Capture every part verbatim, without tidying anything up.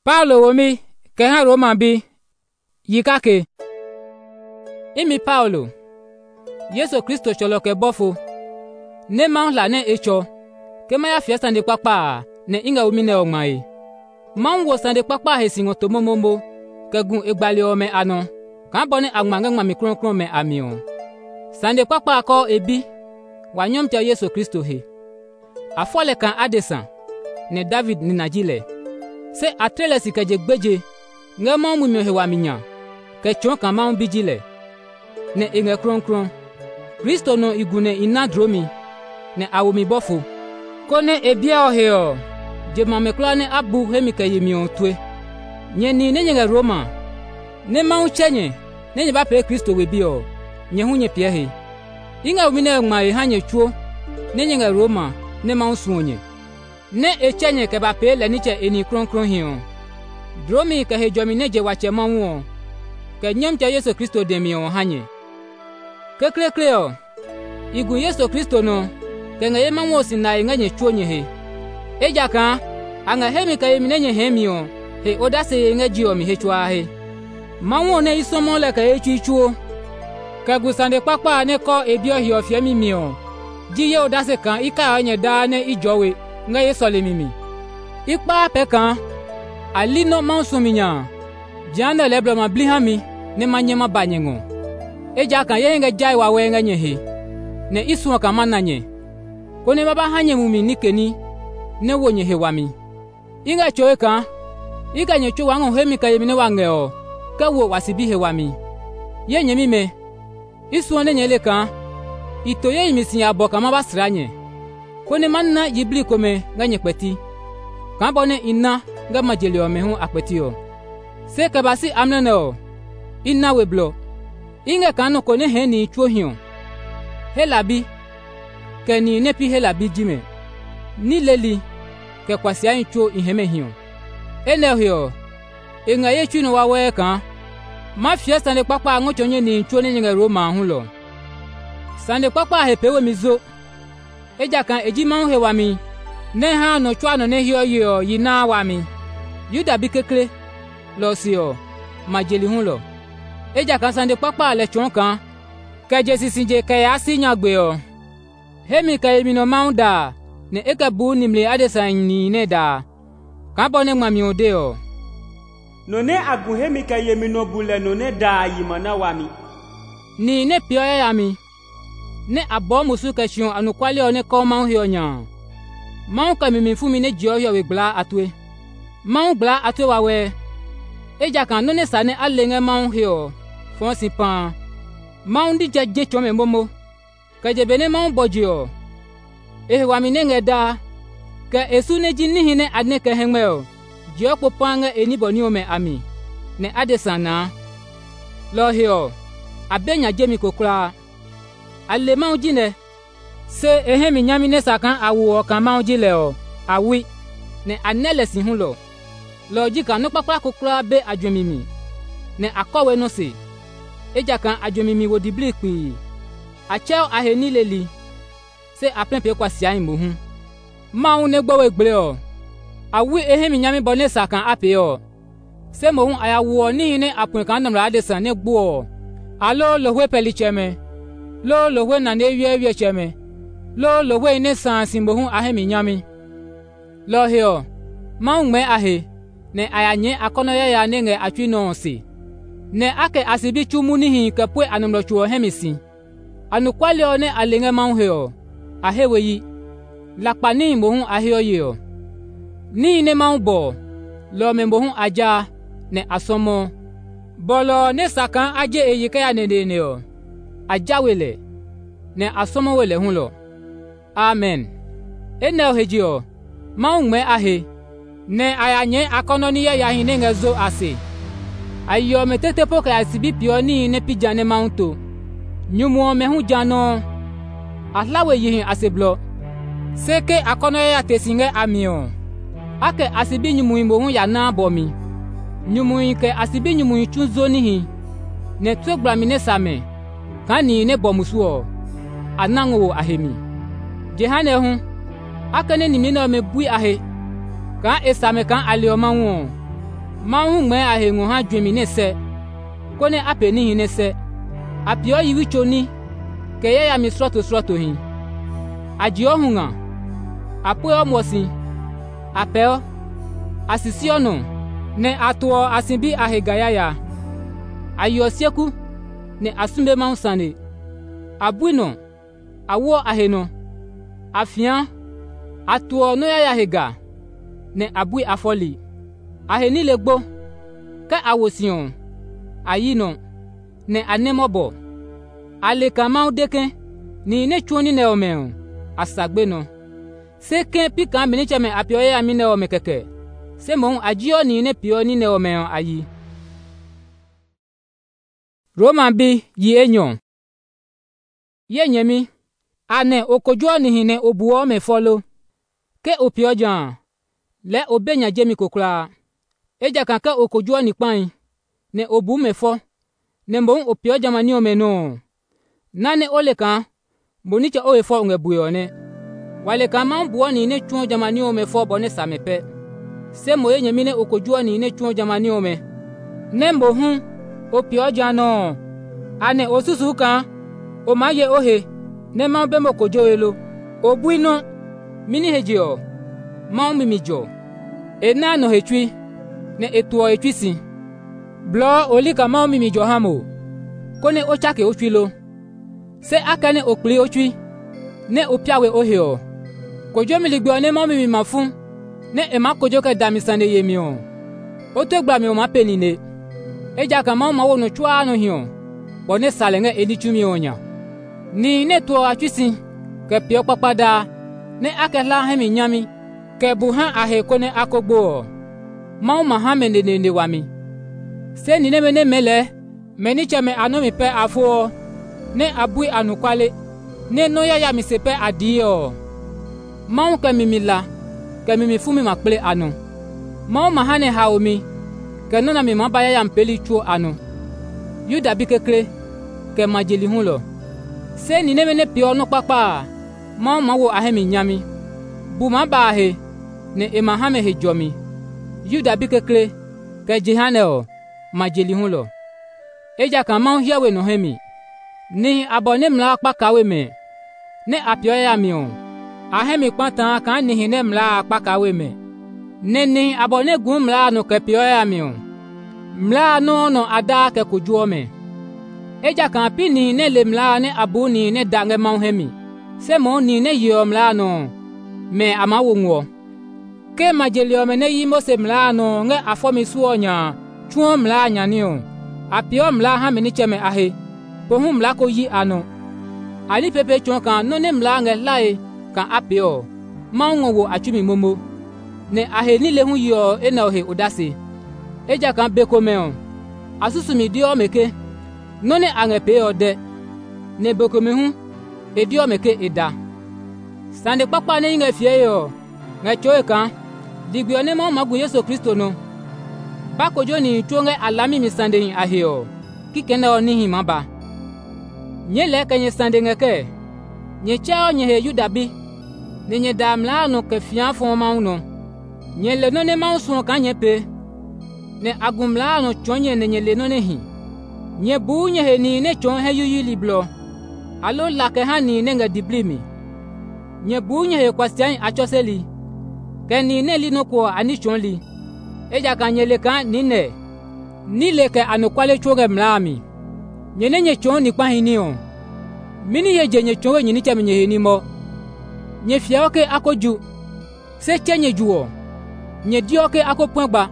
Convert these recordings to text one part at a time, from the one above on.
Paulo womi ke ha Roma bi yikake imi Paulo Yesu Kristo cholo ke bofo ne ma la ne echo ke ma ya fiesta de papa ne inga umi ne ogmai ma wo sande papa he singo to momombo ke gun egbali o me ano kan boni agmanga ngma mi kron kron me amion sande papa ko ebi wa nyom tia Yesu Kristo he afole kan adesan ne David ni najile se atrele sikaje gbeje nga ma mu mi he wa minya ke chon kan ma bijile ne inga kron kron Kristo no igune ina dromi ne awomi bofo kone ebia oheo je mamekla ne abu hemika yemi ontwe nye ni ne nye Roma ne ma uchenye ne nye ba pre Kristo we bio nye hunye pie he inga umine ngma ha nye chuo ne nye Roma ne ma usuonye ne echenye ke ba pe le ni che eni kron kron hion dromi ke he jomi ne je wache ma won ke nyam cha Yesu Kristo de mi on hanye ke kre kre o igu Yesu Kristo no ke nga yema wosi na nga nye chuo nye he eja kan anga hemi ka yemi ne hemi o he odase nga ji o mi he chwa he manwo ne isomo le ka echi chuo ka gusande papa ne ko ebio hi ofie mi mi o ji ye odase kan ika anye da ne ijowe nga yesole mimi ipa pe kan alino mansuminya jana leblo ma blihami ne manyema banyengo eja kan ye nga jai wa we nga nye he ne isu ka mananye kone baba hanye mumi nikeni ne wonye he wami inga choe kan iga nye cho wango hemi ka yemi ne wange o ka wo wasibi he wami ye nyemi me isu ne nyele kan ito ye imisi ya boka ma basranye kone manna yibli kome nga nye peti kan bone inna nga majeli o me hu apeti o se ka basi amnene o inna we blo inga kan no kone he ni chuo hion he labi ke ni nepi he labi jime ni leli ke kwasi ayin chuo iheme hion ene hio inga ye chuno wa we kan ma fiesta ne papa ngo chonye ni chuo ne nyenge Roma hu lo sande papa he pewe mizo eja kan ejima he wami ne ha no chwa no ne hio yo yina wami yuda bi kekre lo sio majeli hu lo eja kan sande papa le chon kan ke je sisinje ke ya sinyagbe o hemi ka yemi no maunda ne ekabu nimle adesan ni ne da kan bone mami ode o no ne agu hemi ka yemi no bule no ne da yimana wami ni ne pio ya mi ne abo musu ka shion anukwale o ne ko ma hio nya ma ka mimi fumi ne jio hio we gla atwe ma gla atwe wa we eja kan no ne sane alenge ma hio fon si pan ma ndi jaje chome momo ka je bene ma bojio e wa mi ne ngeda ke esu ne ji nihi ne adne ke henme o jio popanga eni boni o me ami ne adesana lo hio abenya jemi kokura alle ma ujine se ehe mi nyami ne sakan awu o kan ma ujile o awi ne anele si hun lo lojika no papa kokura be adwemimi ne akowe no se eja kan adwemimi wo dibli pi achel aheni leli se apempe kwasi ayin mo hu ma hu ne gbowe gbre o awi ehe mi nyami bone sakan ape o se mo hu ayawo ni ne apun kan namra adesan ne gbo o alo lohwe peli cheme lo lohwe na ne wie wie cheme lo lohwe ne san simbo hu ahe mi nyami lo hio ma hu me ahe ne ayanye akono ya ya ne nge atwi no si ne ake asibi chumu ni hi kapwe anumlo chuo hemisi anukwale one alenge manheo ahewe yi lakpani mbo hu ahio yo ni ne manbo lo membo hu aja ne asomo bolo ne sakan aje eyike ya ne ne o aja wele ne asomo wele hu lo amen ene ohejio maunme ahe ne ayanye akono ni ya hin ne ngezo ase ayo metete poka asibi pioni ne pijane maunto nyumu me hu jano ahlawe yihin aseblo seke akono ya tesinge amio ake asibi nyumu imbo hu ya na bomi nyumu ke asibi nyumu chunzo ni hi ne tsogbra mi ne same kani ne bomusuo ananwo ahemi jehane hu ake ne nimi na me bui ahe kan esame kan alioma hu ma hu me ahengu ha dwemi ne se kone apeni hi ne se apio yi wichoni ke ye ya mi sroto sroto hi ajio hunga apo omosi apeo asisiono ne atuo asimbi ahegaya ya ayosieku ne asumbe mausane abuino awo aheno afia atuo no ya ya hega ne abui afoli aheni legbo ka awosion ayino ne anemobo ale kama udeke ni ne chuoni ne omeo asagbeno se ken pika mini chame apio ya mi ne omekeke se mon ajio ni ne pio ni ne omeo ayi Roma bi yi enyo ye nyemi ane okojo ni hine obuo me folo ke opio jan le obenya jemi kokra eja kan ka okojo ni pan ne obu me fo ne mbon opio jamani omeno nane ole kan boni cha owe fo ngebuyo ne wale kan man buo ni ne chuo jamani ome fo bone samepe se moye nyemi ne okojo ni ne chuo jamani ome ne mbo hu opio jano ane osusu kan o maye ohe ne ma be mokojo elo obuino mini hejio ma mimijo ena no hetwi ne etuo etwisi blo olika ma mimijo hamo kone ochake otwilo se akane okpli otwi ne opiawe ohio kojo miligbo ne ma mimi mafun ne ema kojo ke damisane yemio otogba mi o ma penine eja ka ma ma wo no chwa no hio bone salenge edichumi onya ni ne to atwisi ke pio papada ne akela hemi nyami ke buha ahe kone akogbo ma ma ha menene ne wami se ni ne mene mele meni cheme anomi pe afo ne abui anukwale ne no ya ya mi sepe adio ma ke mimila ke mimi fumi makple anu ma ma ha ne haomi ke no na mi ma ba ya mpeli chuo anu yuda bikekre ke majeli hulo se ni ne mene pio no papa ma ma wo ahemi nyami bu ma ba he ne emahame he jomi yuda bikekre ke jihaneo majeli hulo eja kan ma hiawe no hemi ni abone mla pakawe me ne apio ya mi o ahemi patan kan ni hine mla pakawe me ne ni abone gun mla no ke pio ya mi o mla no no ada ke kujuo me eja kan pini ne le mla ne abuni ne dange ma hemi se mo ni ne yo mla no me amawo nwo ke majeli o me ne yimo se mla no nge afomi suonya chuo mla nya ni o apio mla ha me ni cheme ahe pohum mla ko yi ano ali pepe chuo kan no ne mla nge lai kan apio ma nwo wo achumi momo ne ahe ni le hu yo ena ohe odase eja kan beko me o asusumi dio meke no ne angepe ode ne beko me hu edio meke eda sande papa ne nge fie yo nge choe kan digbio ne mo magu Yesu Kristo no bakojo ni tuonge alami mi sande hin ahio kikene oni hin maba nyele kenye sande ngeke nye chao nye he yudabi ne nye damla no ke fian fon ma uno nyele no ne ma usun kan nye pe ne agumla no chonye ne nyele no ne hin nye bu nye he ni ne chon he yuyi liblo alo la ke hani ne nga diblimi nye bu nye he kwastian achoseli ke ni ne li no ko ani chonli eja kan nyele kan ni ne ni le ke anokwale choge mlami nyene nye chon ni kwa hini o mini ye je nye chon nyini cha menye hini mo nye fia oke akoju se chenye juo nye di oke akopwengba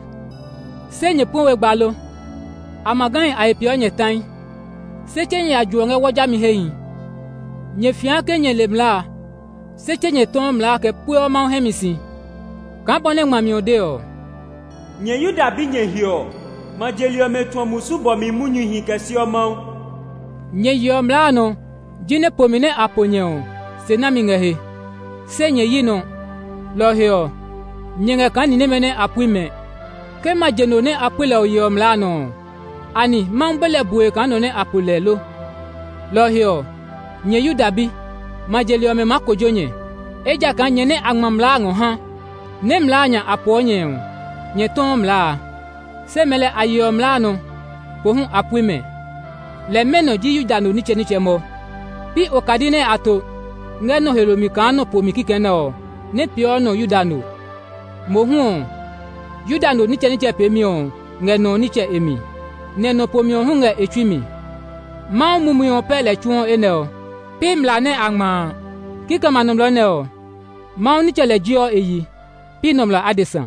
se nye pwenwe gbalo amagan aepio nye tan se chenye ajuo nge woja mi heyin nye fia ke nye le mla se chenye ton mla ke pwe o ma hemisi kan bone ngmami ode o nye yuda bi nye hio majeli o metuo musubo mi munyu hi kesi o ma nye yo mla no jine pomine aponye o se na mi ngehe se nye yino lo hio nye nge kan ni ne mene apuime ke majeno ne apule o yo mla no ani mambele buwe kan no ne apule lo lo hio nye yuda bi majeli o me makojo nye eja kan nye ne agmamla ngo ha ne mla nya aponye o nye ton mla se mele ayo mlano po hun apuime le meno ji yuda no niche niche mo pi okadine ato ngeno helomi kano po mikikeno ne pio no yuda no mo hun yuda no niche niche pe mi on ngeno niche emi neno po mi on hun nge etwimi ma mumu yon pele chuon eneo pi mlane angma kika manomlo neo ma niche le jio eyi pi nomla adesan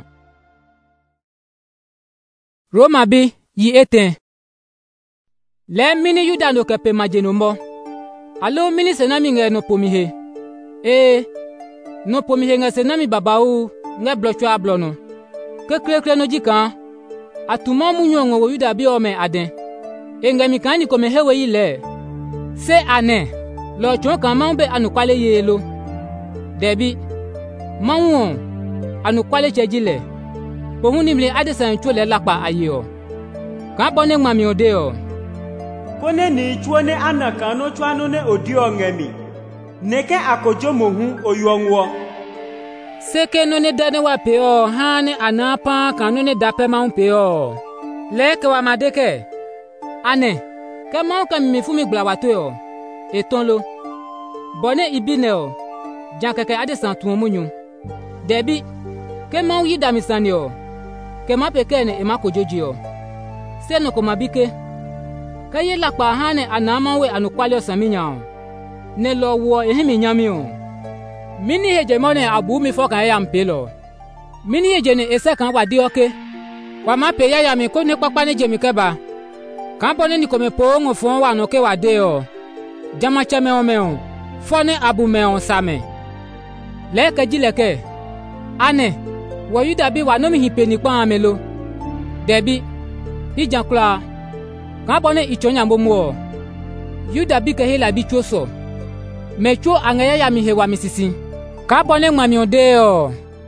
Roma bi yi eten le mini yuda no kepe majeno mo alo mini senami nge no pomihe e no pomihe nge senami babau nge blochwa ablono ke kre kre no jikan atuma munyo ngo yuda bi o me aden e nge mi kan ni ko me hewe yi le se ane lo chon kan ma be anu kwale yelo debi mawon anu kwale chejile po huni mle adesan chole lapa ayo ka bone mami ode o kone ni chuone anaka no chuano ne odi ongemi neke akojo mohu oyonwo seke no ne dane wa pe o hane anapa kanu ne dape ma pe o leke wa madeke ane ke ma ka mi fumi gba wa to o eton lo bone ibine o jankeke adesan tun munyu debi ke ma yi damisani o ke ma peke ne e ma kojoji o se no ko mabike kaye lapa hane anamawe anukwale osaminya ne lo wo ehimi nyami o mini heje mone abu mi fokan ya mpelo mini heje ne ese kan wadi oke wa ma pe ya mi ko ne papa ne jemi keba kan bone ni ko me po ngo fon wa no ke wade o jama chame o me o fone abu me on same le ka jileke ane wo yuda bi wa no mi hipe ni pa amelo debi bi jankla kan bone ichonya mbomo yuda bi ke hela bi choso mecho angaya ya mi hewa misisi ka bone mami ode o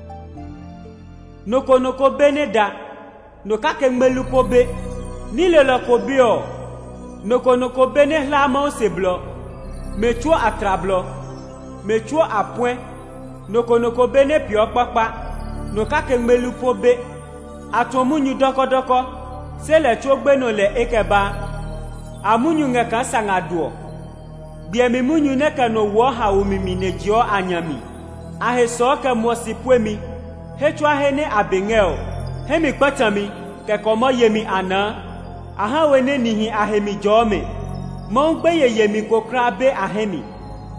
noko noko beneda no ka ke melu ko be ni le lo ko bi o noko noko bene la ma o se blo mecho atrablo mecho apwen noko noko bene pio papa no ka ke melu po be atomunyu doko doko se le chogbe no le ekeba amunyu nge kan sangaduo bia mi munyu ne ka no wo ha omimi ne jio anyami ahe so ka mosipwemi hechwa he ne abengel he mi patami ke komo yemi ana aha we ne nihi ahe mi jome mo gbe ye yemi kokra be ahe mi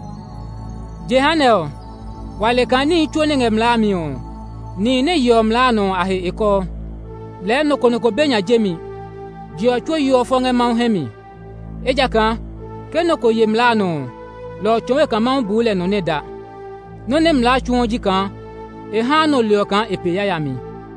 jehanel wale kani chone ngemlami o ni ne yomla no ahe eko le no kono ko benya jemi jio chwo yo fonge ma hemi ejaka keno ko yemla no lo chwe ka ma bule no ne da no ne mla chwo jikan e ha no le kan epe ya yami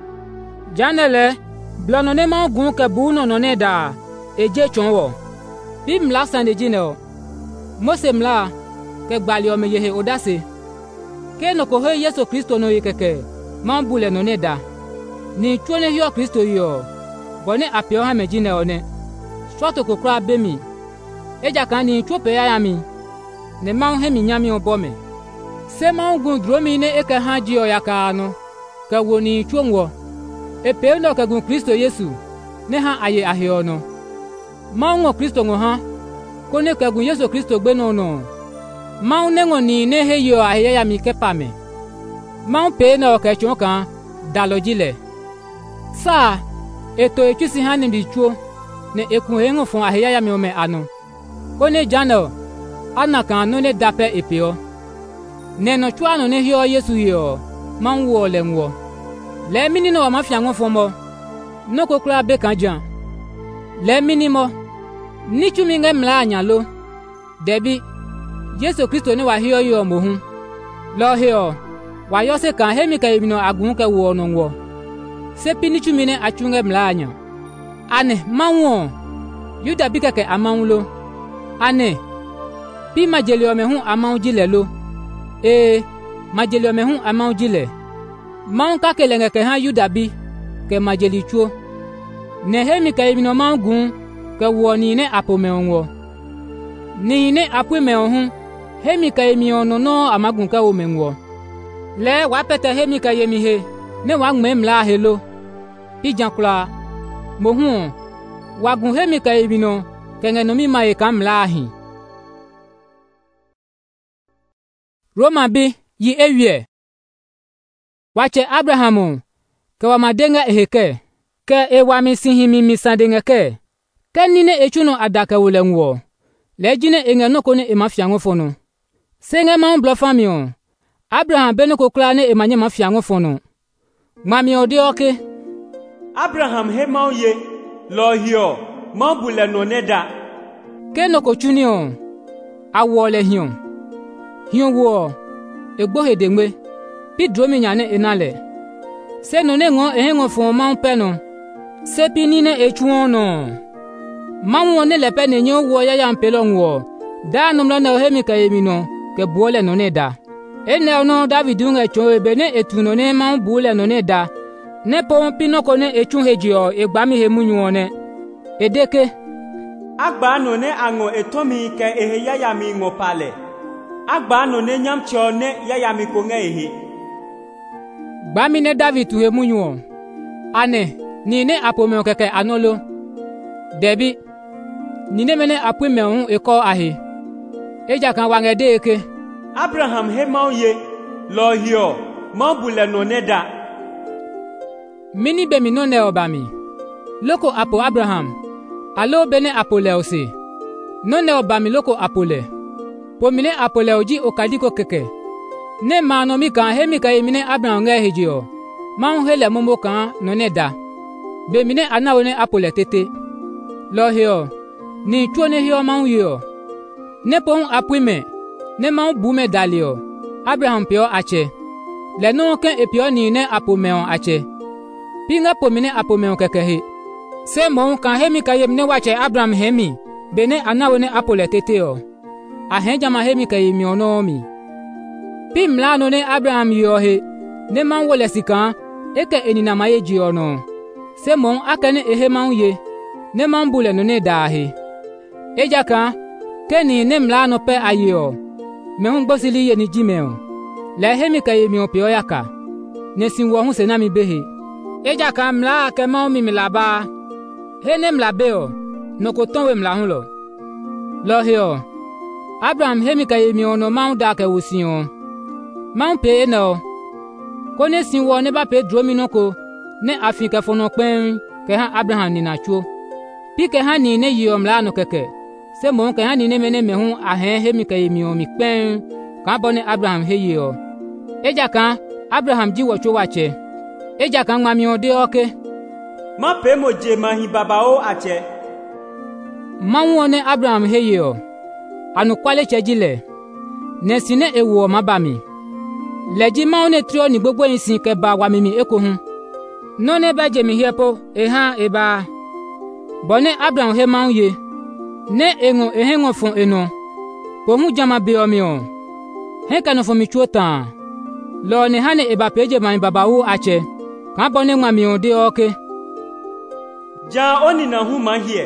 janele blano ne ma gun ke bu no no ne da eje chwo bi mla sande jineo mose mla ke gbali o me ye odase keno ko he Yesu Kristo no yekeke ma bule no ne da ni chwone hiyo Kristo yo bone apio ha mejine one swato ko kra bemi eja kan ni chwope ya mi ne ma he mi nyami obome se ma gun dromi ne eke ha ji o yaka no ka wo ni chwonwo epe no ka gun Kristo Yesu ne ha aye ahio no ma ngo Kristo ngo ha ko ne ka gun Yesu Kristo gbe no no ma ne ngo ni ne he yo aye ya mi kepa me ma pe no ka chwon kan dalojile sa eto echusi hani bichuo ne ekun hengo fon aheya ya mi ome anu kone jano ana kan no ne dape epeo ne no chua no ne hio Yesu hio manwo le nwo le mini no ma fiango fon mo no kokra be kan jan le mini mo ni chumi nge mla anya lo debi Yesu Kristo ne wa hio yo mo hu lo hio wa yo se kan hemi ka ibino agun ke wo no nwo se pinichu mine achunge mlanya ane manwo yuda bikeke amanwlo ane pi majeli ome hu amanwjile lo e majeli ome hu amanwjile man ka kelenge ke ha yuda bi ke majeli chuo ne hemi ka ibino mangun ke woni ne apome onwo ni ne apwe hu hemi ka emi ono no amagun ka o menwo le wa pete hemi ka yemi he ne wa ngme mla helo ijankula mohu wagun hemi ka ebino kenge no mi mai kam lahi Roma bi yi ewie wache Abrahamu ke wa madenga eheke ke e wa mi sihimi mi sandenga ke ke nine echuno adaka wulenwo lejine enge no ko ne e mafiango fono senge ma blo famio Abraham beno ko kla ne e manye mafiango fono mami odi oke Abraham he ma ye lo hio ma bule no neda ke no ko chunio awole hion hion wo egbo hedengbe pi dromi nyane enale se no ne ngo ehengo fo ma peno se pi ni ne echuo no ma won ne lepe ne nyo wo ya ya mpelo ngo da no mlo na hemi ka yemino ke buole no ne da ene no David nga cho ebe ne etuno ne ma buole no ne da ne po pi no ko ne echu hejio egba mi hemunyu ne edeke agba no ne ango etomi ke ehe ya ya mi ngo pale agba no ne nyam cho ne ya ya mi ko nga ehe gba mi ne David tu hemunyu ane ni ne apome keke anolo debi ni ne mene apome hu eko ahe eja kan wa ngede eke Abraham he ma ye lo hio ma bule no ne da mini be mi no ne obami loko apo Abraham alo bene apole ose no ne obami loko apole pomine apole oji okadiko keke ne ma no mi kan he mi ka emine Abraham nga hejio ma hu hele momo kan no ne da be mine anawo ne apole tete lo hio ni chuo ne hio ma hu yo ne pon apuime ne ma bu me dalio Abraham pio ache le no ke epio ni ne apomeo ache pinga pomine apomeo kekehe se mo kan hemi ka yem ne wache Abraham hemi bene anawo ne apole tete o ahenja ma hemi ka yemi ono mi pi mlano ne Abraham yo he ne man wole sika eke enina maye ji ono se mo akane ehe man ye ne man bule no ne dahe ejaka keni ne mlano pe ayo me hun gbosili ye ni jimeo le hemi ka yemi opio yaka ne sinwo hu se na mi behe eja ka mla ke ma mi milaba he ne mlabeo no ko tonwe mla hun lo lo hio Abraham hemi ka yemi ono ma da ke wusion ma pe no ko ne sinwo ne ba pe dromi no ko ne afika fono pen ke ha Abraham ni na chuo pi ke ha ni ne yi omla no keke se mo ke ha ni ne mene me hu ahen hemi ka yemi o mi pen ka bone Abraham he yi o eja kan Abraham ji wo chuo wache eja kan mami ode oke ma pe mo je mahi babao ache ma won ne Abraham he yi o anu kwale chejile ne sine ewo mabami leji ma one trio ni gbogbo insin ke ba wa mimi eko hu no ne ba je mi hepo e ha e ba bone Abraham he ma ye ne engo ehengo fon eno po hu jama be omi o he kanu fo mi chuota lo ne hane e ba peje man baba wu ache ka bone nwa mi ode oke ja oni na hu ma hie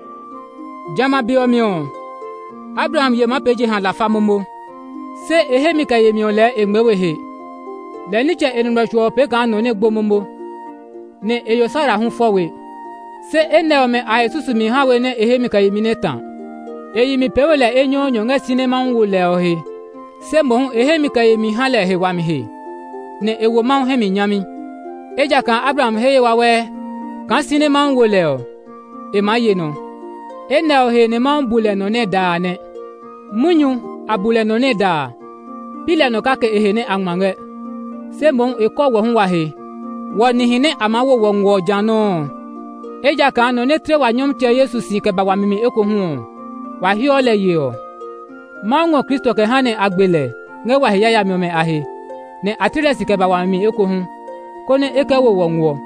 jama be omi o Abraham ye ma peje han la famomo se ehe mi ka ye mi ole egbewe he le ni che enumra sho pe kan no ne gbomomo ne eyo sara hu fowe se ene ome ayesusu mi hawe ne ehe mi ka ye mi ne tan eyi mi pewele enyo onyo nga sinema nwu le ohe se mo ehe mi ka ye mi hale he wa mi he ne ewo ma he mi nyami eja kan Abraham he wa we kan sinema nwu le o e ma ye no ene ohe ne ma bule no ne da ne munyu abule no ne da pile no kake ehe ne angmange se mo e ko wo hu wa he wo ni hine amawo wo ngo jano eja kan no ne tre wa nyom che Yesu si ke ba wa mimi eko hu wa hi ole ye o mango Kristo ke hane agbele nge wa hi ya mi ome ahe ne atire si ke ba wa mimi eko hu ko ne eke wo wo ngo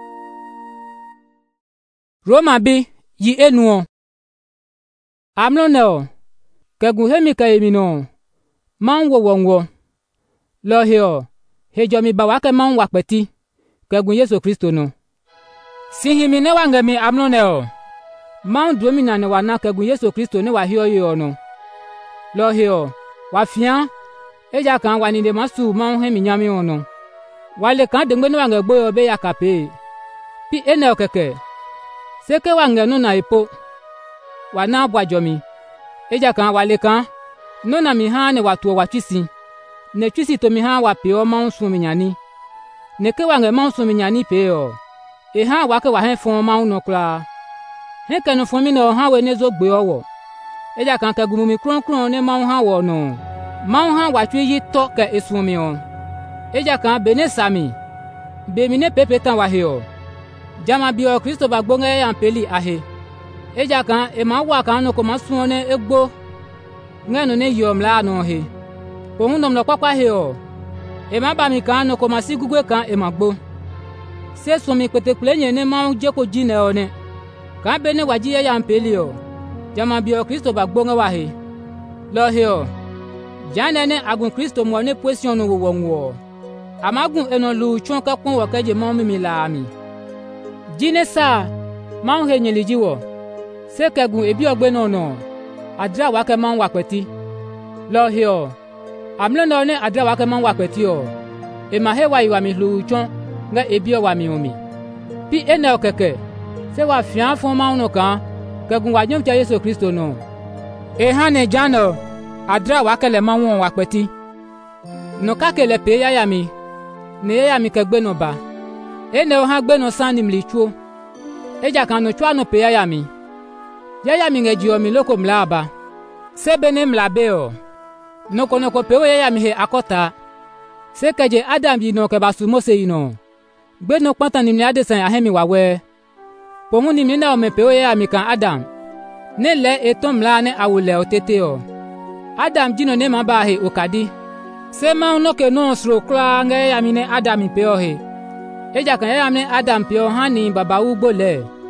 Roma bi yi enuo amlo no kegu hemi ka emino man wo wonwo lo hio hejo mi ba wa ke man wa peti kegu Yesu Kristo no si himi ne wa ngemi amlo ne o man duomi na ne wa na kegu Yesu Kristo ne wa hio yo no lo hio wa fian eja kan wa ni de masu man hemi nyami ono wale kan de ngbe ne wa ngbo yo be ya kape pi ene okeke seke wa ngenu na ipo wa na bwa jomi eja kan wale kan no na mi ha ne watu wa twisi ne twisi to mi ha wa pe o ma nsu mi nyani ne ke wa nge ma nsu mi nyani pe o e ha wa ke wa he fon ma no kra he ke no fon mi no ha we ne zo gbe owo eja kan ka gumu mi kron kron ne ma ha wo no ma ha wa twi yi to ke esu mi o eja kan be ne sami be mi ne pepe tan wa he o jama bi o Kristo ba gbonge yan peli ahe eja kan e ma wa kan no ko ma sun ne egbo ngenu ne yom la no he ohun nom lo kwakwa he o e ma ba mi kan no ko ma si gugwe kan e ma gbo se so mi pete klenye ne ma je ko jine o ne kan be ne waji yan peli o jama bi o Kristo ba gbonge wa he lo he o jane ne agun Kristo mo ne position no wo wo amagun eno lu chon ka pon wo keje mo mi la mi jine sa ma he nyeliji wo se kegun ebi ogbe no no adra wa ke ma wa peti lo he o amle no ne adra wa ke ma wa peti o e ma he wa iwa mi lu chon nga ebi o wa mi omi pi ene o keke se wa fian fon ma no kan kegun wa nyom cha Yesu Kristo no e ha ne jano adra wa ke le ma won wa peti no ka ke le pe ya ya mi ne ya mi ke gbe no ba ene o ha gbe no san ni mlichuo eja kan no chwa no pe ya ya mi ya ya mi ngeji o mi loko mlaba sebe ne mlabe o no kono ko pe o ya ya mi he akota se keje Adam yi no ke basu Mose yi no gbe no pata ni mi ade san ahemi wawe pohun ni mi na o me pe o ya ya mi kan Adam ne le eton mla ne awule o tete o Adam jino ne ma ba he okadi se ma no ke no sro kra nge ya mi ne Adam pe o he eja kan ya mi ne Adam pe o han ni baba u gbole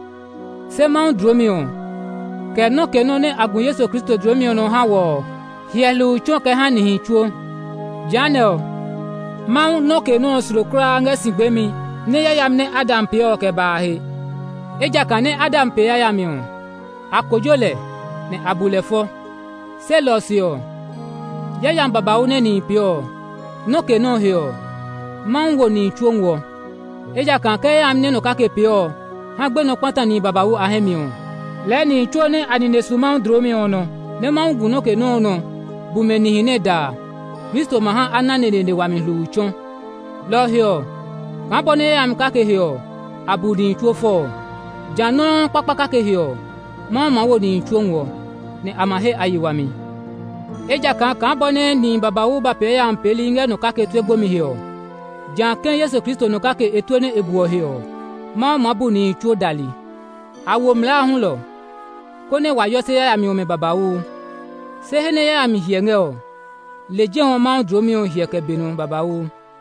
se ma dro mi o ke no ke no ne agun Yesu Kristo dro mi no ha wo hielu chon ke han ni chuo janel ma no ke no sro kra nge sigbe mi ne ya ya mi ne Adam pe o ke ba he eja kan ne Adam pe ya ya mi o akojole ne abulefo se lo si o ya ya baba u ne ni pe o no ke no he o ma wo ni chuo wo eja kan ke ya mi ne no ka ke pe o ha gbe no pata ni baba u ahemi o leni chuo ne anine suma dro mi ono ne ma ngu no ke no no bu me ni ne da Kristo ma ha anane ne ne wa mi lu chon lo he o kan bo ne ya mi ka ke he o abu ni chuo fo jano papa ka ke he o ma ma wo ni chuo wo ne amahe ayiwa mi eja kan kan bo ne ni baba u ba pe ya mpeli nge no ka ke tu egbo mi he o jan ken Yesu Kristo no ka ke etu ne ebu o he o ma ma bu ni chuo dali awo mla hun lo kone wa yo se ya mi o me baba u se he ne ya mi hie nge o le je won ma dro mi o hie ke benu baba u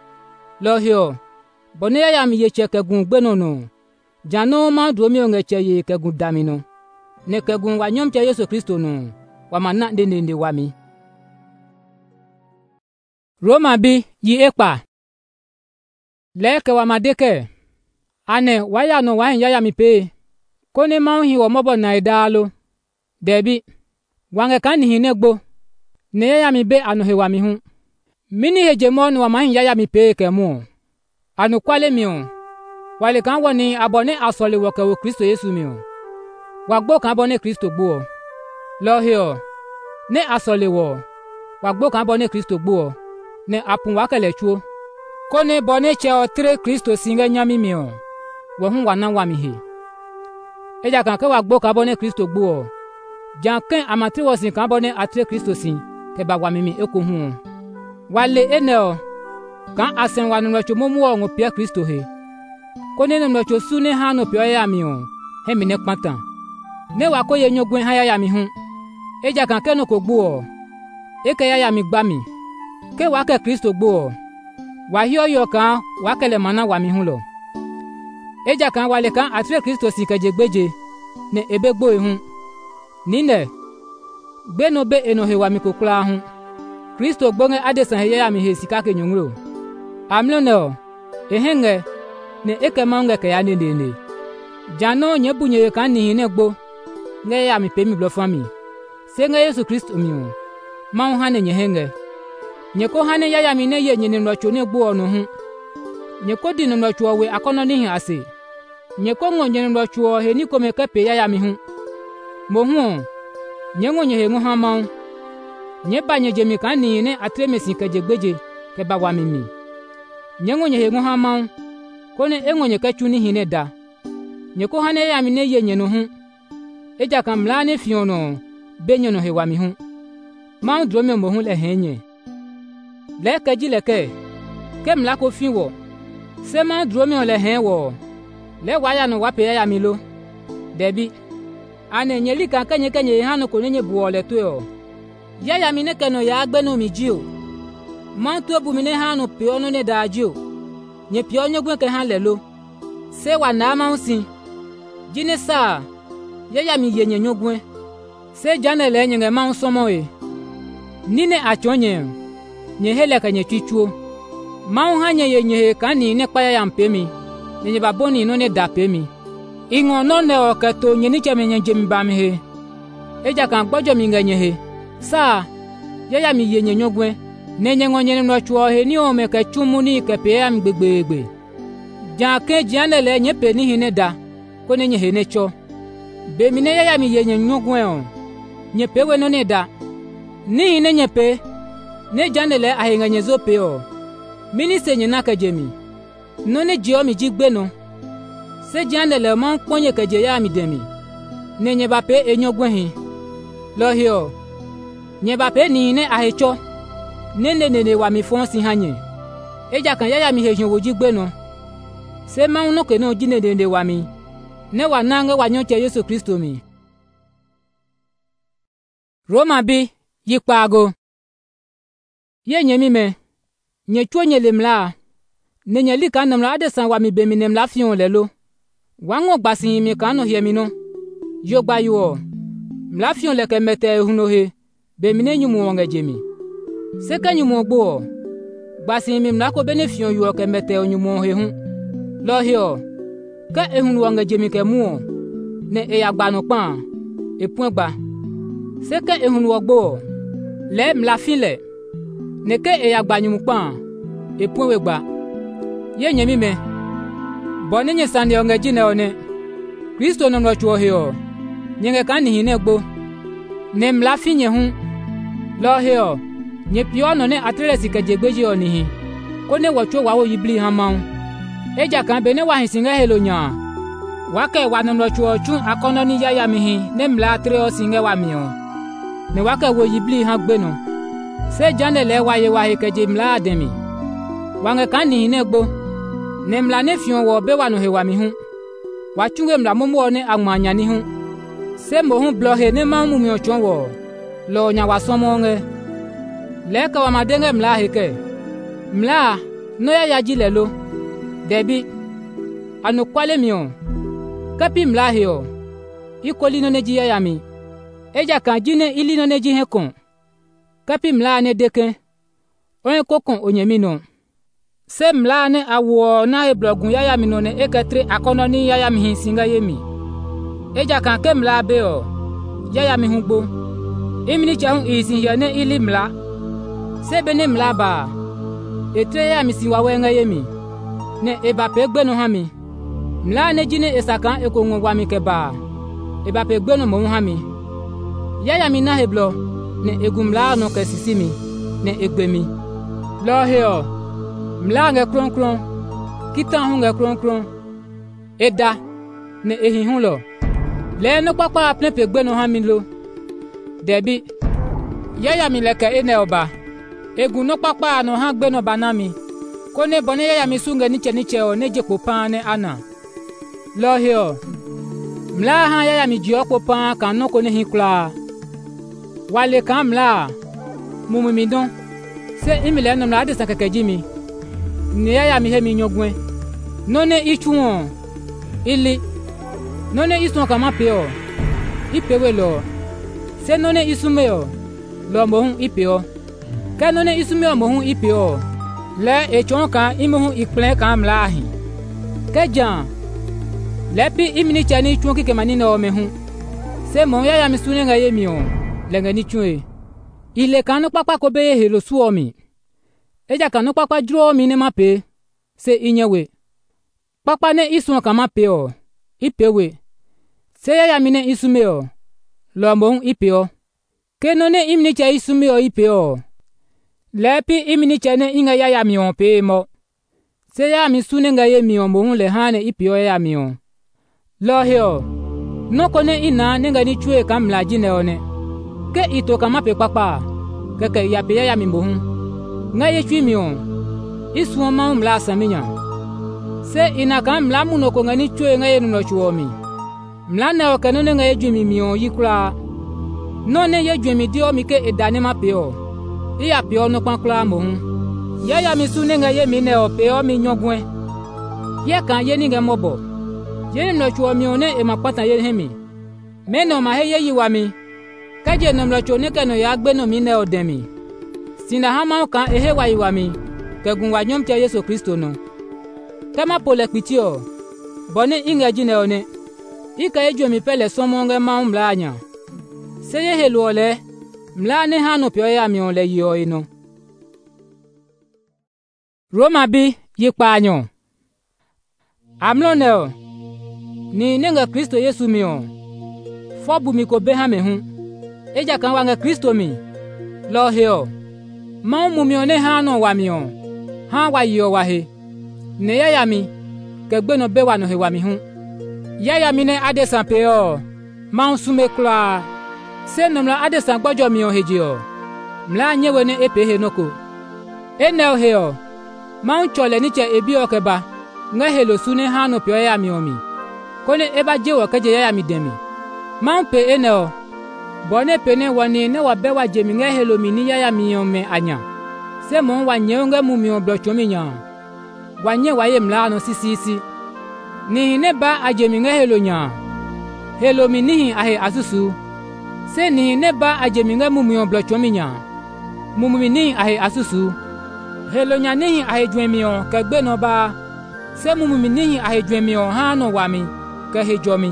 lo he o bone ya mi ye che ke gun gbe no no jano ma dro mi o nge che ye ke gun dami no ne ke gun wa nyom che Yesu Kristo no wa ma na de de wa mi Roma bi yi ekpa le ke wa ma de ke ane wa ya no wa ya ya mi pe kone ma hi wo mobo na idalo debi wange kan hi negbo ne ya mi be anu he wa mi hu mini hegemon wa ma hi ya ya mi pe ke mu anu kwale mi o wale kan woni abone asole wo ke wo Kristo Yesu mi o wa gbo kan abone Kristo gbo o lo he o ne asole wo wa gbo kan abone Kristo gbo o ne apun wa kele chuo kone bone che o tre Kristo singa nyami mi o wo hu wa na wa mi he eja kan ke wa gbo ka bone Kristo gbo o jan ken amatri wo sin kan bone atre Kristo sin ke ba wa mi mi eko hu wale ene o kan asen wa no cho momu o ngo pia Kristo he kone no cho su ne ha no pia ya mi o he mi ne patan ne wa ko ye nyogun ha ya ya mi hu eja kan ke no ko gbo o e ke ya ya mi gba mi ke wa ke Kristo gbo o wa hi oyo kan wa kele mana wa mi hu lo eja kan wale kan atre Kristo si keje gbeje ne ebe gbo ehun nine gbe no be eno he wa mi kokula hu Kristo gbonge adesan he ya mi he sika ke nyunro amlo no ehenge ne eke mange ke ya ne ne ne jano nye bunye kan ni ne gbo nge ya mi pe mi blo fami se nge Yesu Kristo mi o ma hu hane nye henge nye ko hane ya ya mi ne ye nye ne no cho ne gbo onu hu nye ko di no cho we akono ni ase nye ko ngo nye lo chuo he ni ko me ke pe yaya mi hu mo hu nye ngo nye he ngo ha ma nye ba nye je mi kan ni ne atre me sin ke je gbeje ke ba wa mi mi nye ngo nye he ngo ha ma ko ne e ngo nye ke chu ni hi ne da nye ko ha ne ya mi ne ye nye no hu eja kan mla ne fi ono be nye no he wa mi hu ma dro me mo hu le he nye le ke ji le ke ke mla ko fi wo se ma dro me le he wo le wa ya no wa pe ya mi lo debi ane nye li kan kenye kenye ha no ko nye bu ole to yo ya ya mi ne ke no ya gbe no mi ji o ma to bu mi ne ha no pe ono ne da ji o nye pe onye gwe ke ha le lo se wa na ma usin jine sa ya ya mi ye nye nyogwe se jane le nye ma nsomo e nine achonye nye hele ka nye chichuo ma ha nye ye nye ka ni ne pa ya mpe mi nye ba boni no ne da pe mi ingo no ne o ka to nye ni che me nye je mi ba mi he eja kan gbojo mi nga nye he sa ya ya mi ye nye nyogwe ne nye ngonye no chuo he ni o me ka chumu ni ke pe ya mi gbegbegbe ja ke jane le nye pe ni hine da ko ne nye he ne cho be mi ne ya ya mi ye nye nyogwe o nye pe we no ne da ni ne nye pe ne jane le a hinga nye zo pe o mini se nye na ka jemi no ne jio mi jigbe no se jane le man ponye ka je ya mi demi ne nye ba pe enyogwe hin lo hio nye ba pe ni ne a hecho ne ne ne ne wa mi fon si hanye eja kan ya ya mi he hin wo jigbe no se ma no ke no jine de de wa mi ne wa nange wa nyoche Yesu Kristo mi Roma bi yikpago ye nye mi me nye chuo nye limla ne nye li kan namla ade san wa mi be mi nemla fion le lo wango gbasi mi kan no he mi no yo gba yo mla fion le ke mete huno he be mi ne nyumu wonga jemi se ka nyumu gbo gbasi mi mla ko benefion yo ke mete onyumu he hu lo he o ka ehun wonga jemi ke mu ne e ya gba no pan e point gba se ke ehun wo gbo le mla file ne ke e ya gba nyumu pan e point we gba ye nye mi me bo ne nye sande onga jine one Kristo no no chuo he o nyenge kan ni ne gbo ne mla finye hu lo he o nye pio no ne atresi ke jegbeji oni hi ko ne wo chuo wa wo yibli ha ma eja kan be ne wa hinsinga helo nya wa ke wa no chuo chu akono ni ya ya mi hi ne mla atre o singe wa mi o ne wa ke wo yibli ha gbe no se jane le wa ye wa he ke je mla ademi wa nge kan ni ne gbo ne mla ne fion wo be wa no he wa mi hu wa chunge mla momo ne agmanya ni hu se mo hu blo he ne ma mu mi o chon wo lo nya wa somo nge le ka wa ma denge mla he ke mla no ya ya ji le lo debi anu kwale mi o kapi mla he o ikoli no ne ji ya mi eja kan jine ili no ne ji he kon kapi mla ne deke onye kokon onyemi no se mla ne awo na he blogun ya ya mi no ne eketre akono ni ya ya mi hinsinga yemi eja kan ke mla be o ya ya mi hugbo imini cha hu isin ya ne ili mla se be ne mla ba etre ya mi si wa wenga yemi ne eba pe gbe no ha mi mla ne jine esakan ekonwo wa mi ke ba eba pe gbe no mo ha mi ya ya mi na he blo ne egumla no ke sisi mi ne egbe mi lo he o mla nge kron kron kitan hu nge kron kron eda ne ehin hu lo le no papa apne pe gbe no ha mi lo debi ya ya mi le ke ene oba egun no papa no ha gbe no banami ko ne bone ya ya mi sunge niche niche o ne je popan ne ana lo he o mla ha ya ya mi ji opopan kan no ko ne hikla wale kan mla mumu mi don se imile no mla de sakake jimi ne ya ya mi he mi nyogwe no ne ichuon ili no ne isun kama pe o ipewe lo se no ne isume o lo mo hun ipe o ka no ne isume o mo hun ipe o le echon kan imo hun ikplen kan mla hin ke jan le pi imini chani chuon ki ke mani no me hun se mo ya ya mi sune nga ye mi o le nga ni chue ile kan no papa ko be he lo su o mi eja kan no papa dro mi ne ma pe se inyewe papa ne isun kan ma pe o ipewe se ya yami ne isumeo lo mohun ipeo keno ne imni che isumeo ipeo lepi imni che ne inga ya yami on pe mo se ya mi sune nga ye mi on mohun le hane ipeo ya mi on lo heo no kone ina ne nga ni chue kam la jine one ke ito kama pe papa ke ke ya pe ya mi mohun nga ye chui mi on isu ma um la saminya se ina kam la mu no ko nga ni chue nga ye no chuo mi mla na o kanu nga ye jumi mi on yikura no ne ye jumi dio mi ke edane ma pe o iya pe o no pankla mohun ya ya mi sune nga ye mi ne o pe o mi nyogwen ye kan ye ni nga mobo ye no chuo mi one e ma patan ye hemi me no ma he ye yiwa mi kaje no mlo chuo ne ke no ya gbe no mi ne o demi sina hama kan ehe wa yiwa mi kegun wa nyom che Yesu Kristo no kama pole pitio bone inga jine one ika ejo mi pele somonge ma mla anya seye helu ole mla ne hanu pyo ya mi ole yo ino Roma bi yipa anyo amlonel ni nenga Kristo Yesu mi on fobu mi ko be ha me hu eja kan wa nga Kristo mi lo heo ma mu mi one ha no wa mi on ha wa yo wa he ne ya ya mi ke gbe no be wa no he wa mi hu ya ya mi ne adesan pe o ma nsume kla se no mla adesan gbojo mi on heji o mla nyewe ne epe he noko enel he o ma nchole ni che ebi o keba nga helo sune ha no pe ya mi o mi kone eba je wo keje ya ya mi demi ma pe enel bone pene wani ne wa be wa jemi nga helo mi ni ya ya mi o me anya se mo wa nye nga mu mi o blo chomi nya wa nye wa ye mla no sisi si ni ne ba ajemi nga helo nya helo mi ni ahe asusu se ni ne ba ajemi nga mu mi o blo chomi nya mu mi ni ahe asusu helo nya ni ahe dwemi o ka gbe no ba se mu mi ni ahe dwemi o ha no wa mi ka he jomi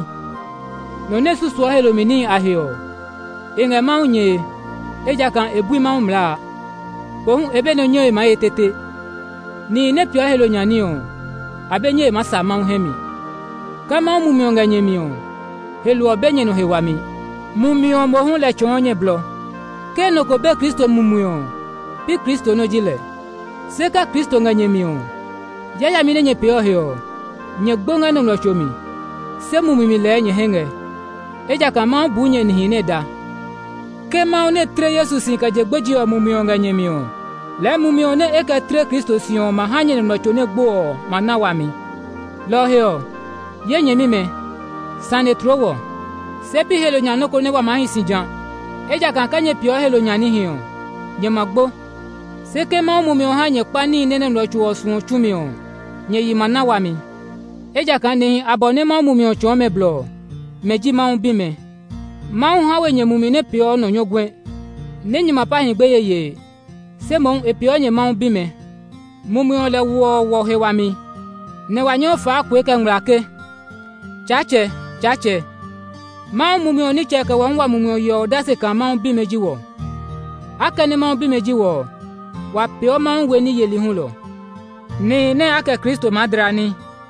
no ne susu helo mi ni ahe o inga ma unye eja kan ebui ma umla bon ebe no nyoy ma etete ni ne pyo helo nyani o abenye ma sa ma hemi kama mu mi onga nyemi o helo obenye no hewami mu mi o mo hun le chonye blo ke no ko be Kristo mu mu o bi Kristo no jile se ka Kristo nga nyemi o ya ya mi ne nye pyo he o nye gbonga no lo chomi se mu mi le nye henge eja kama bu nye ni ne da ke ma one tre Yesu sin ka je gboji o mu mi onga nyemi o le mu mi one e ka tre Kristo si on ma hanye no chone gbo o ma na wa mi lo he o ye nyemi me sane trowo se pi helo nya no ko ne wa ma hin sin jan eja kan ka nye pio helo nya ni hin o nye magbo se ke ma mu mi o hanye pa ni ne ne lo chu osun chu mi o nye yi ma na wa mi eja kan ni abone ma mu mi o cho me blo meji ma un bi me ma un ha we nye mu mi ne pio no nyogwen ne nyima pa hin gbe yeye se mo e pio nye ma un bi me mu mi o le wo wo he wa mi ne wa nyo fa ku e ke ngra ke chache chache ma mu mi o ni che ke won wa mu mi o yo da se kan ma un bi meji wo akene ma un bi meji wo wa pio ma un we ni yeli hun lo ni ne ake Kristo madrani